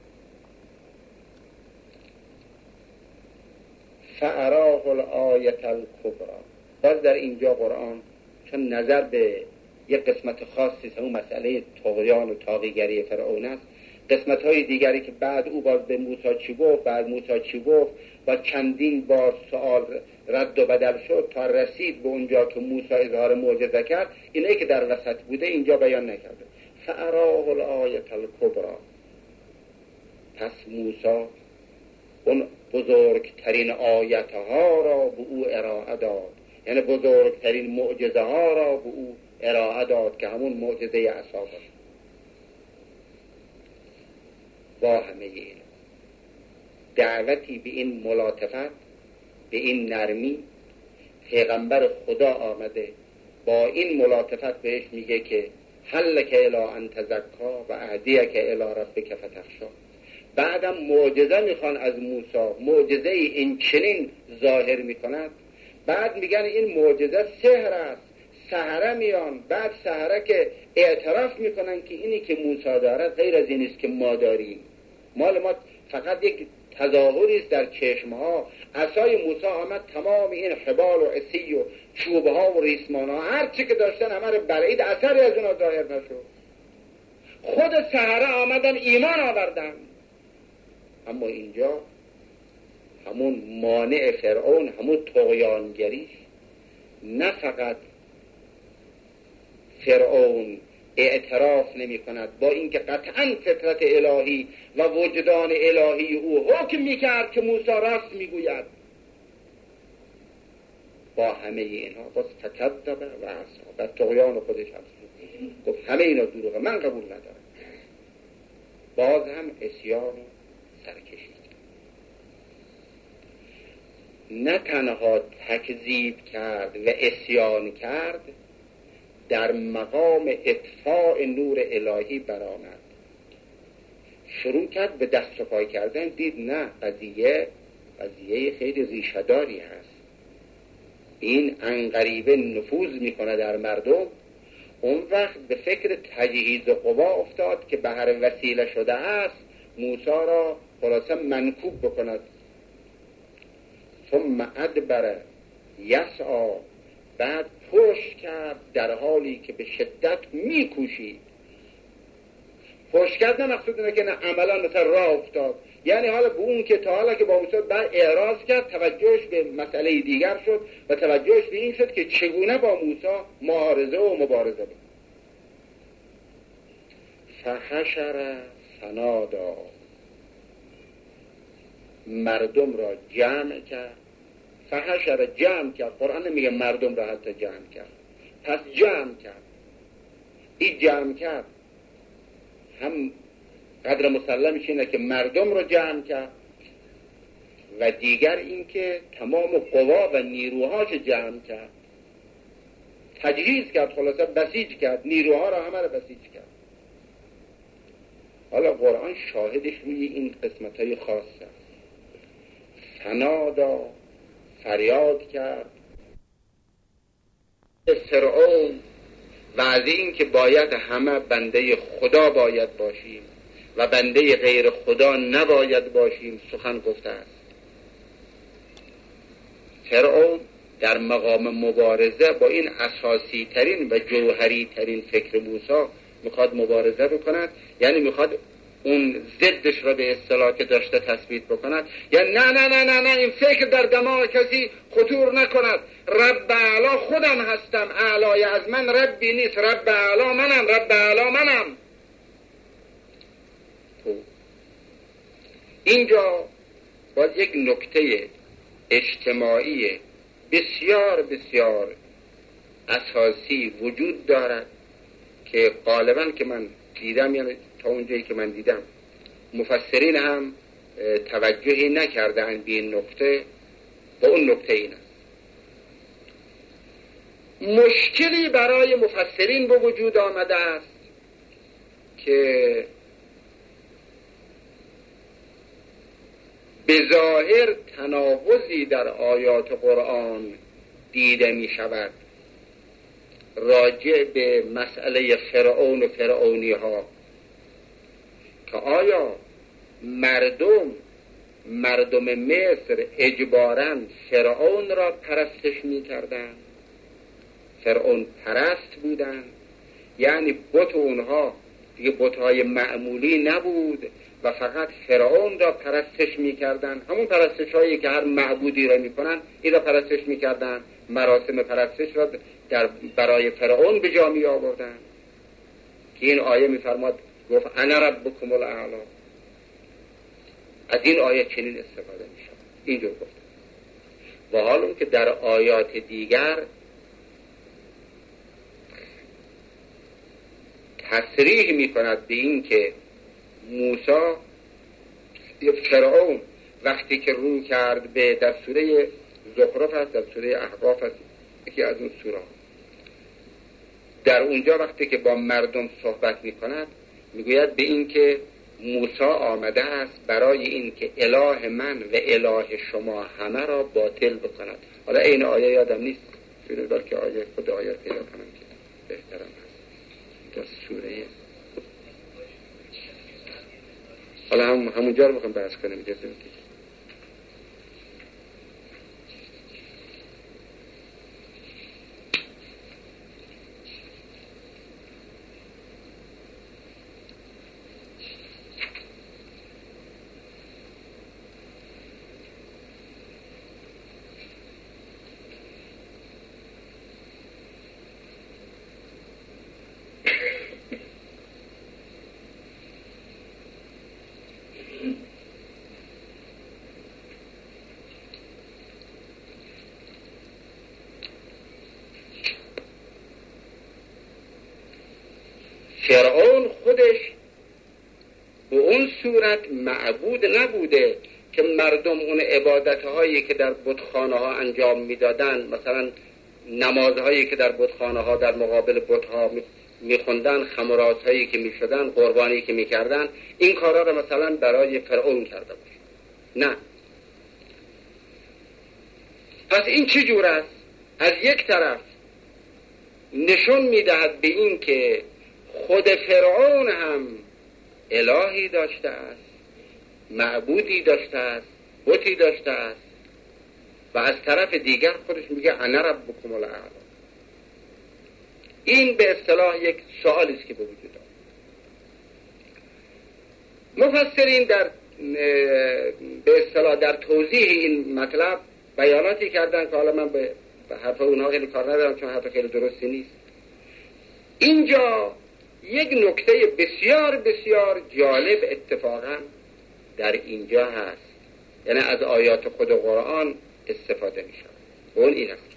[SPEAKER 1] فأراه الآیة الکبری. باز در اینجا قرآن چون نظر به یک قسمت خاصی همون مسئله طغیان و طاغیگری فرعون است، قسمت های دیگری که بعد او باز به موسی چی گفت، بعد موسی چی گفت، و چندین بار سوال رد و بدل شد تا رسید به اونجا که موسی اظهار معجزه کرد، اینه که در وسط بوده اینجا بیان نکرده. فأراه الآیة الکبری، پس موسی اون بزرگترین آیت ها را به او ارائه داد، یعنی بزرگترین معجزه ها را به او ارائه داد که همون معجزه عصا است. با همه این دعوتی به این ملاطفت، به این نرمی، پیغمبر خدا آمده با این ملاطفت بهش میگه که هل لک الی ان تزکا و اهدیک الی ربک فتخشی. بعدم معجزه میخوان از موسی، معجزه این چنین ظاهر میکند. بعد میگن این معجزه سحر است، سحره میان. بعد سحره که اعتراف میکنن که اینی که موسی دارد غیر از این است که ما داریم، مال ما فقط یک تظاهری است در چشمها. عصای موسی آمد تمام این حبال و عصی و چوبها و ریسمانها هر چی که داشتن همه رو بلعید، اثری از اونها ظاهر نشد. خود سحره آمدن ایمان آوردن. اما اینجا همون مانع فرعون، همون طغیانگریش، نه فقط فرعون اعتراف نمی کند با اینکه قطعا فطرت الهی و وجدان الهی او حکم می کرد که موسی راست می گوید، با همه اینها باز تکذب و عصا، در طغیان خودش هست، گفت همه اینا دروغه، من قبول ندارم. باز هم عصیان و سرکشی، نه تنها تکذیب کرد و عصیان کرد، در مقام اطفاء نور الهی برآمد. شروع کرد به دست و پای کردن، دید نه، قضیه خیلی ریشه‌داری هست، این عنقریبه نفوذ میکنه در مردم. اون وقت به فکر تجهیز قوا افتاد که به هر وسیله شده است موسی را خلاصه منکوب بکند. ثم ادبر یسعی، بعد پشت کرد در حالی که به شدت میکوشید. پشت کرد نه مقصود اینه که نه عملا مثلا راه افتاد، یعنی حالا به اون که تا حالا که با موسی بعد اعراض کرد، توجهش به مسئله دیگر شد و توجهش به این شد که چگونه با موسی معارضه و مبارزه بود. فحشر فنادا، مردم را جمع کرد. فحشر جمع کرد، قرآن نمیگه مردم را حتی جمع کرد، پس جمع کرد. این جمع کرد هم قدر مسلمش اینه که مردم را جمع کرد و دیگر این که تمام قوا و نیروهاش جمع کرد، تجهیز کرد، خلاصه بسیج کرد، نیروها را همه را بسیج کرد. حالا قرآن شاهدش روی این قسمت‌های خاص است. فنادا، فریاد کرد فرعون و از این که باید همه بنده خدا باید باشیم و بنده غیر خدا نباید باشیم سخن گفته است. فرعون در مقام مبارزه با این اساسی ترین و جوهری ترین فکر موسی میخواد مبارزه بکند، یعنی میخواد اون ضدش را به اصطلاح که داشته تثبیت بکند. یعنی نه نه نه نه نه، این فکر در دماغ کسی خطور نکند. رب اعلی خودم هستم، اعلای از من ربی نیست، رب اعلی منم، رب اعلی منم. اینجا باز یک نکته اجتماعی بسیار بسیار اساسی وجود دارد که غالبا که من دیدم، یعنی تا اونجایی که من دیدم مفسرین هم توجهی نکردن به این نکته، و اون نکته این است. مشکلی برای مفسرین به وجود آمده است که به ظاهر تناقضی در آیات قرآن دیده می شود راجع به مسئله فرعون و فرعونی ها، که آیا مردم مصر اجباراً فرعون را پرستش می کردن؟ فرعون پرست بودن، یعنی بت اونها دیگه بت‌های معمولی نبود و فقط فرعون را پرستش می کردن. همون پرستش هایی که هر معبودی را می کنن این را پرستش می کردن، مراسم پرستش را برای فرعون به جا می آوردن که این آیه می فرماد گفت انا ربکم الاعلی. از این آیه چنین استفاده می شود، اینجور گفت. و حال اون که در آیات دیگر تصریح می کند به این که موسی فرعون وقتی که رو کرد به، در سوره زخرف هست، در سوره احقاف هست، یکی از اون سوره، در اونجا وقتی که با مردم صحبت می کند میگوید به این که موسی آمده است برای این که اله من و اله شما همه را باطل بکند. حالا این آیه یادم نیست، بلکه آیه خود آیه پیدا کنم که بهترم هست. در سوره حالا همونجا رو بخوام بحث کنیم. فرعون خودش به اون صورت معبود نبوده که مردم اون عبادت‌هایی که در بتخانه‌ها انجام میدادن، مثلا نمازهایی که در بتخانه‌ها در مقابل بت‌ها میخوندن، خمرات‌هایی که میشدن، قربانی که میکردن، این کارا رو مثلا برای فرعون کرده باشه. نه. پس این چه جور است؟ از یک طرف نشون میدهد به این که خود فرعون هم الهی داشته است، معبودی داشته است، بتی داشته است، و از طرف دیگر خودش میگه انا ربکم الاعلی. این به اصطلاح یک سوالی است که به وجود آمد. مفسرین در به اصطلاح در توضیح این مطلب بیاناتی کردن که حالا من به حرف اونها خیلی کار ندارم چون حرف خیلی درستی نیست. اینجا یک نکته بسیار بسیار جالب اتفاقا در اینجا هست، یعنی از آیات خود قرآن استفاده می شود. اون این است: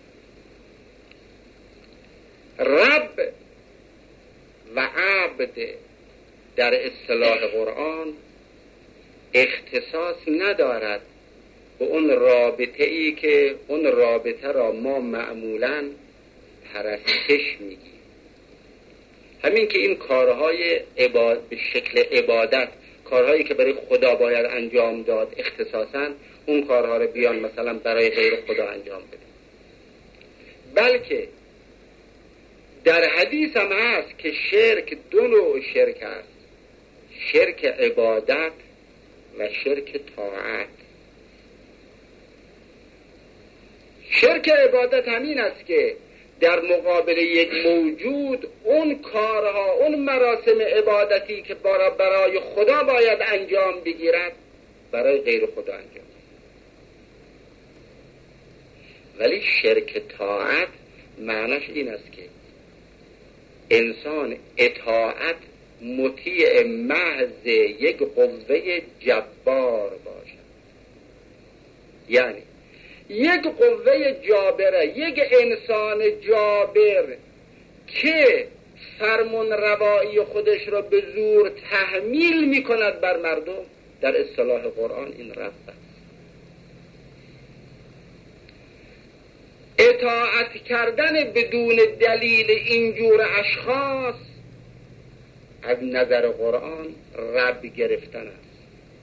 [SPEAKER 1] رب و عبد در اصطلاح قرآن اختصاص ندارد به اون رابطه ای که اون رابطه را ما معمولاً پرستش میگیم. همین که این کارهای به شکل عبادت، کارهایی که برای خدا باید انجام داد، اختصاصاً اون کارها رو بیان مثلا برای غیر خدا انجام بده. بلکه در حدیث هم هست که شرک دو نوع شرک است: شرک عبادت و شرک طاعت. شرک عبادت همین است که در مقابل یک موجود اون کارها، اون مراسم عبادتی که برای خدا باید انجام بگیرد، برای غیر خدا انجام بگیرد. ولی شرک طاعت معناش این است که انسان اطاعت مطیع محض یک قوه جبار باشد. یعنی یک قوه جابره، یک انسان جابر که فرمان روایی خودش را به زور تحمیل می کند بر مردم، در اصطلاح قرآن این رب است. اطاعت کردن بدون دلیل اینجور اشخاص از نظر قرآن رب گرفتن است.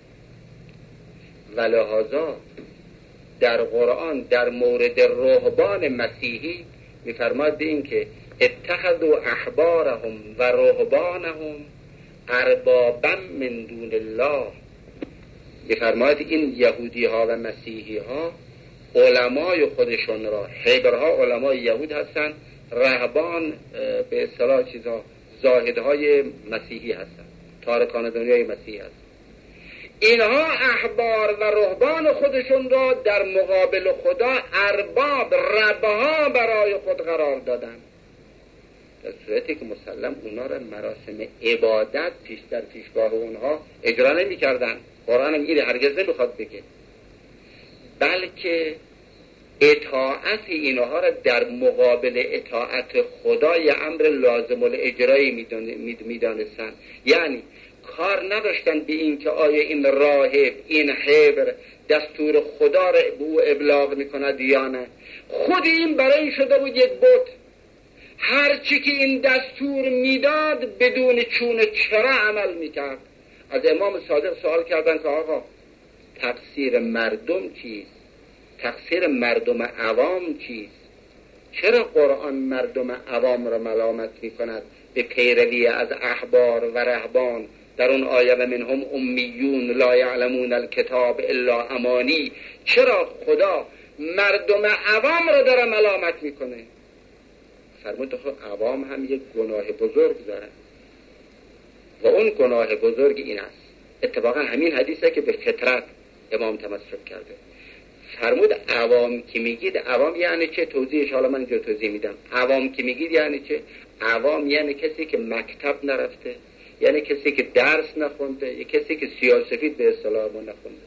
[SPEAKER 1] ولهذا در قرآن در مورد رهبان مسیحی می‌فرماد به این که اتخذوا احبارهم و رهبانهم اربابا من دون الله. می‌فرماد این یهودی ها و مسیحی ها علمای خودشون را، حبرها علمای یهود هستند، رهبان به اصطلاح چیزها زاهدهای مسیحی هستند، تارکان دنیای مسیحی هستند. اینها احبار و رهبان خودشون را در مقابل خدا ارباب، ربها برای خود قرار دادن، در صورتی که مسلم اونا را مراسم عبادت در پیشگاه اونها اجرا نمی کردن. قرآن هم اینه هرگز نمیخواد بگه، بلکه اطاعت اینها را در مقابل اطاعت خدای امر لازم الاجرایی میدانستن. یعنی کار نداشتن به این که آیا این راهب، این حبر دستور خدا را به او ابلاغ میکند یا نه. خود این برای شده بود یک بت، هرچی که این دستور میداد بدون چون چرا عمل میکرد. از امام صادق سوال کردن که آقا تقصیر مردم چیست؟ تقصیر مردم عوام چیست؟ چرا قرآن مردم عوام را ملامت میکند به پیروی از احبار و رهبان؟ در اون آیه و منهم امیون لا یعلمون الکتاب الا امانی، چرا خدا مردم عوام را داره ملامت میکنه؟ فرمود خب عوام هم یک گناه بزرگ دارن و اون گناه بزرگ این است. اتفاقا همین حدیثه که به فطرت امام تمسک کرده. فرمود عوام که میگید، عوام یعنی چه؟ توضیحش حالا من اینجا توضیح میدم. عوام که میگید یعنی چه؟ عوام یعنی کسی که مکتب نرفته، یعنی کسی که درس نخونده، یا کسی که سیاه‌وسفید به اصطلاح ما نخونده.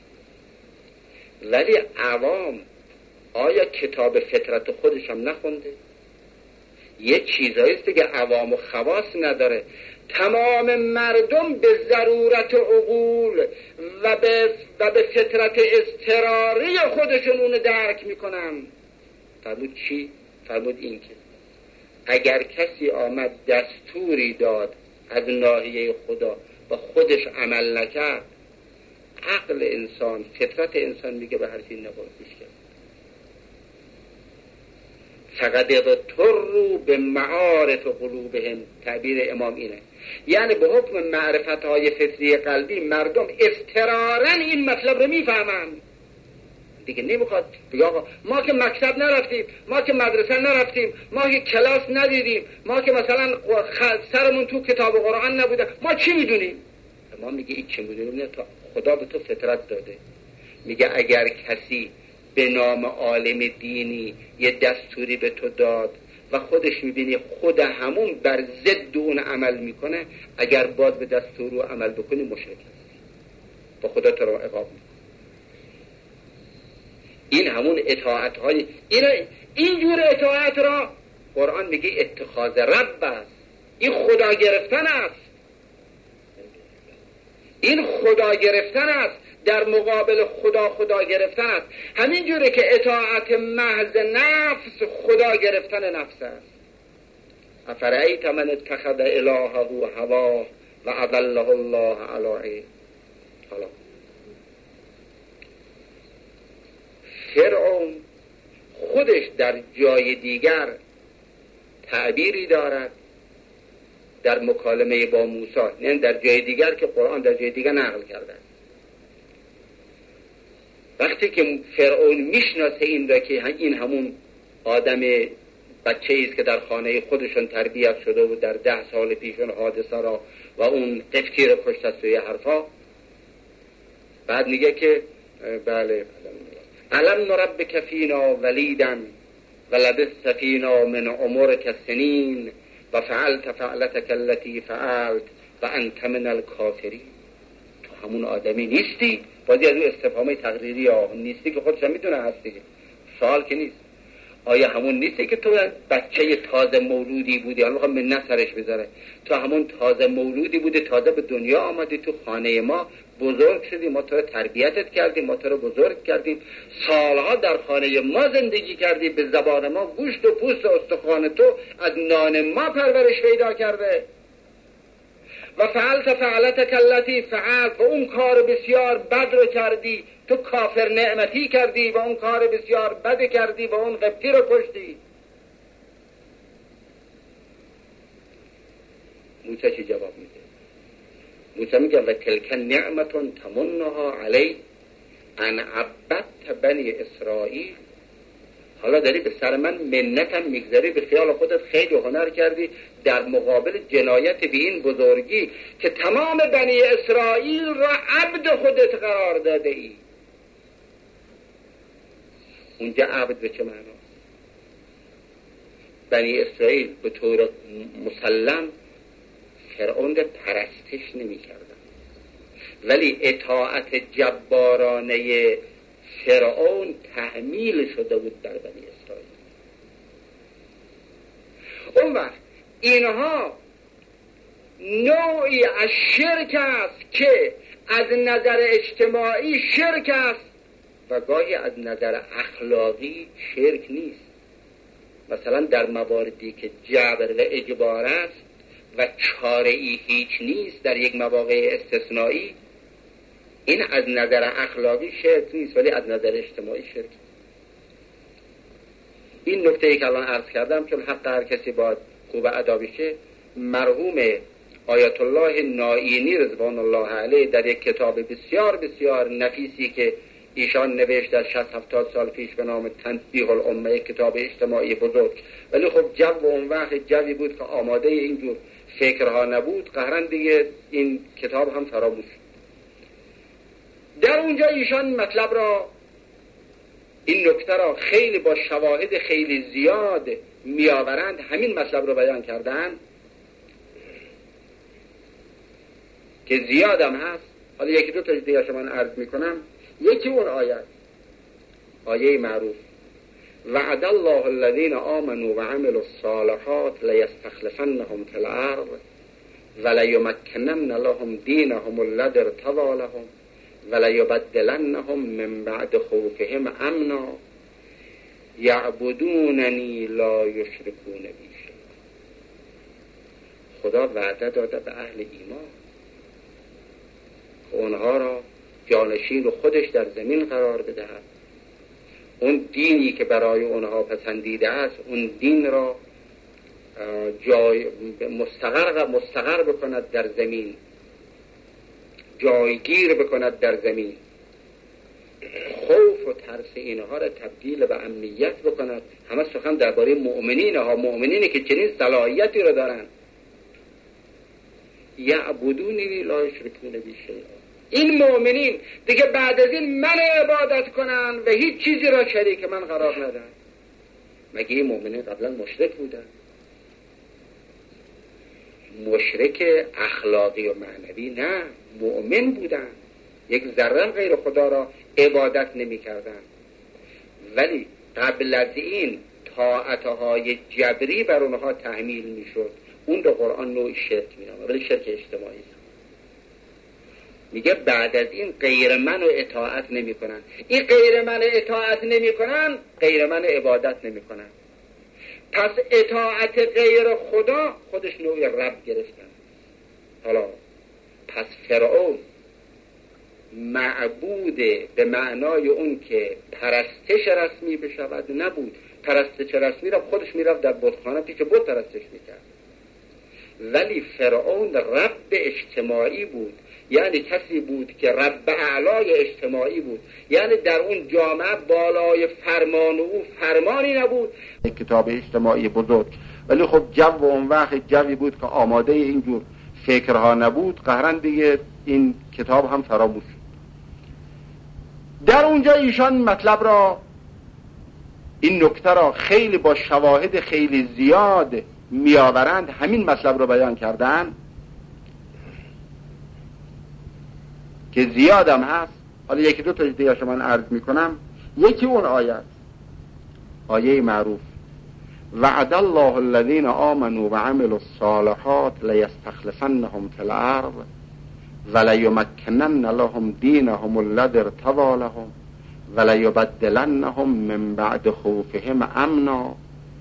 [SPEAKER 1] ولی عوام آیا کتاب فطرت خودش هم نخونده؟ یه چیزایی است که عوام و خواص نداره. تمام مردم به ضرورت عقول و به فطرت اضطراری خودشون اون درک میکنن. فرمود چی؟ فرمود این که اگر کسی آمد دستوری داد از ناحیه خدا و خودش عمل نکرد، عقل انسان، فطرت انسان میگه به هر چیز نباید گوش کرد. فقط اضطروا به معارف قلوبهم، تعبیر امام اینه، یعنی به حکم معرفت‌های فطری قلبی مردم اضطراراً این مطلب رو میفهمن دیگه. نمیخواد بگه آقا ما که مکتب نرفتیم، ما که مدرسه نرفتیم، ما که کلاس ندیدیم، ما که مثلا سرمون تو کتاب قرآن نبوده، ما چی میدونیم؟ ما میگه این چی میدونیم؟ نه، تا خدا به تو فطرت داده. میگه اگر کسی به نام عالم دینی یه دستوری به تو داد و خودش میبینی خود همون بر ضد اون عمل میکنه، اگر باز به دستور و عمل بکنی مشرک هستی، با خدا تو رو عقاب میکنه. این همون اطاعت های این جور اطاعت را قرآن میگه اتخاذ رب است. این خدا گرفتن است، این خدا گرفتن است، در مقابل خدا گرفتن است. همین جوره که اطاعت محض نفس خدا گرفتن نفس است. افرأیت من اتخذ الهه هواه و اضله الله علی علم. حالا فرعون خودش در جای دیگر تعبیری دارد در مکالمه با موسی، نه در جای دیگر که قرآن در جای دیگر نقل کرده. وقتی که فرعون میشناسه این را که این همون آدم بچه‌ای است که در خانه خودشون تربیت شده و در 10 سال پیش اون حادثه را و اون قفتی را کشت است و یه حرفا، بعد میگه که بله علم نربک فینا ولیدا و لبثت فینا من عمرک سنین و فعلت فعلتک التي فعلت و انت من الکافرین. تو همون آدمی نیستی؟ بازی از اون استفهام تقریری نیستی که خودش هم میدونه هستی، سوال که نیست. آیا همون نیستی که تو بچه تازه مولودی بودی؟ حالا میخوام منت سرش بذاره. تو همون تازه مولودی بودی، تازه به دنیا آمدی، تو خانه ما بزرگ شدی، ما تو رو تربیتت کردیم، ما تو رو بزرگ کردیم، سالها در خانه ما زندگی کردی، به زبان ما گوشت و پوست و استخوان تو از نان ما پرورش پیدا کرده. و فعلت فعلتک التی فعلت، و اون کار بسیار بد رو کردی، تو کافر نعمتی کردی و اون کار بسیار بد کردی و اون قبطی رو کشتی. موسی چی جواب میده؟ موسی میگه و تلک نعمتون تمنها علی ان عبدت بنی اسرائیل. حالا داری به سر من منتم میگذاری، به خیال خودت خیلی هنر کردی در مقابل جنایت به این بزرگی که تمام بنی اسرائیل را عبد خودت قرار داده ای. اونجا عبد به چه معناست؟ بنی اسرائیل به طور مسلم فرعون را پرستش نمی کردن، ولی اطاعت جبارانه فرعون تحمیل شده بود در بنی اسرائیل. اون وقت اینها نوعی از شرک است که از نظر اجتماعی شرک است و گاهی از نظر اخلاقی شرک نیست. مثلا در مواردی که جبر و اجبار است و چاره‌ای هیچ نیست، در یک مواقع استثنایی، این از نظر اخلاقی شرک نیست ولی از نظر اجتماعی شرک. این نکته‌ای که الان عرض کردم چون حق هر کسی باید خوب ادا بشه، مرحوم آیت الله نائینی رضوان الله علیه در یک کتاب بسیار بسیار نفیسی که ایشان نوشت در 60-70 سال پیش به نام تنبیه الامه، یک کتاب اجتماعی بزرگ، ولی خب جو اون وقت جوی بود که آماده اینجور فکرها نبود، قهرن دیگه این کتاب هم فراموش. در اونجا ایشان مطلب را، این نکته را خیلی با شواهد خیلی زیاد میآورند، همین مطلب را بیان کردن که زیادم هست. حالا یکی دو تا دیگه شما عرض میکنم. یکی اون آیه معروف وعد الله الذين آمنوا وعملوا الصالحات ليستخلفنهم في الأرض ولیمکنن لهم دینهم الذی ارتضی لهم ولیبدلنهم من بعد خوفهم امنا یعبدوننی لا یشرکون بی شیئا. خدا وعده داده به اهل ایمان که اونها را جانشین خودش در زمین قرار بدهد، اون دینی که برای اونها پسندیده است اون دین را جای مستقر بکند در زمین، جایگیر بکند در زمین، خوف و ترس اینها را تبدیل به امنیت بکند. همه سخن درباره مؤمنینی که چنین صلاحیتی را دارند. یعبدونی لا یشرکون بی شیئا. این مؤمنین دیگه بعد از این من عبادت کنن و هیچ چیزی را شریک من قرار ندن. مگه این مؤمنین قبلا مشرک بودن؟ مشرک اخلاقی و معنوی نه، مؤمن بودن، یک ذره غیر خدا را عبادت نمی کردن. ولی قبل از این طاعتهای جبری بر اونها تحمیل می شد. اون رو قرآن نوع شرک می نامه، ولی شرک اجتماعی است. میگه بعد از این غیر من اطاعت نمی کنن. این غیر من اطاعت نمی کنن، غیر من عبادت نمی کنن. پس اطاعت غیر خدا خودش نوع رب گرفتن. حالا پس فرعون معبود به معنای اون که پرستش رسمی بشود نبود. پرستش رسمی را خودش میرفت در بتخانه پیش بت پرستش میکرد. ولی فرعون رب اجتماعی بود، یعنی کسی بود که رب اعلای اجتماعی بود، یعنی در اون جامعه بالای فرمان او فرمانی نبود. یک کتاب اجتماعی بزرگ، ولی خب جو اون وقت جوی بود که آماده اینجور فکرها نبود. قهرن دیگه این کتاب هم فراموش شد. در اونجا ایشان مطلب را، این نکته را خیلی با شواهد خیلی زیاد میآورند، همین مطلب را بیان کردن که زیادم هست. حالا یکی دو تا دیگه شما عرض میکنم. یکی اون آیه معروف وعد الله الذين آمنوا وعملوا الصالحات ليستخلفنهم في الأرض وليمكنن لهم دينهم الذي ارتضى لهم وليبدلنهم من بعد خوفهم امنا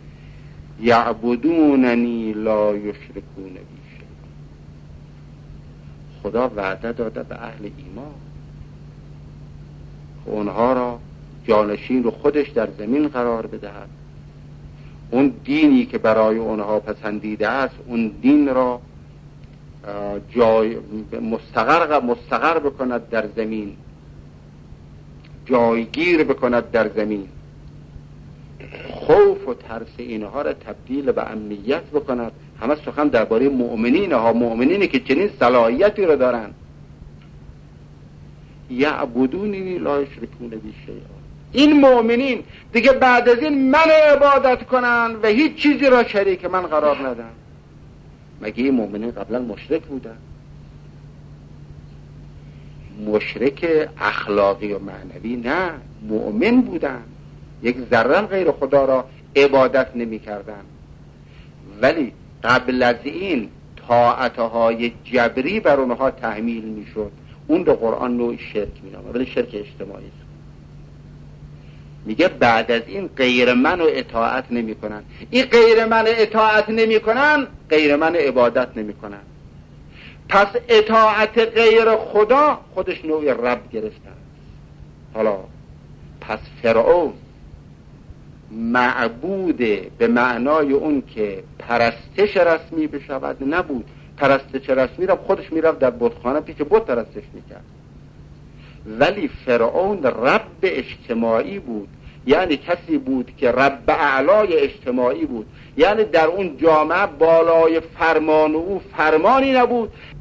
[SPEAKER 1] یعبدوننی لا یشرکون بی شیئا. خدا وعده داده به اهل ایمان که اونها را جانشین رو خودش در زمین قرار بدهد، اون دینی که برای اونها پسندیده است اون دین را جای مستقر بکند در زمین، جایگیر بکند در زمین، خوف و ترس اینها را تبدیل به امنیت بکند. همه سخن درباره مؤمنینی که چنین صلاحیتی را دارند. یعبدونی لا یشرکون بی شیئا. این مؤمنین دیگه بعد از این من عبادت کنن و هیچ چیزی را شریک من قرار ندن. مگه این مؤمنین قبلا مشرک بودن؟ مشرک اخلاقی و معنوی نه، مؤمن بودن، یک ذره غیر خدا را عبادت نمی کردن. ولی قبل از این طاعتهای جبری بر اونها تحمیل می شد. اون رو قرآن نوع شرک می نامه، ولی شرک اجتماعی است. میگه بعد از این غیر من اطاعت نمی کنن. این غیر من اطاعت نمی کنن، غیر من عبادت نمی کنن. پس اطاعت غیر خدا خودش نوع رب گرفتن. حالا پس فرعون معبود به معنای اون که پرستش رسمی بشود نبود. پرستش رسمی را خودش میرفت در بتخانه پیش بت پرستش میکرد. ولی فرعون رب اجتماعی بود، یعنی کسی بود که رب اعلای اجتماعی بود، یعنی در اون جامعه بالای فرمان او فرمانی نبود.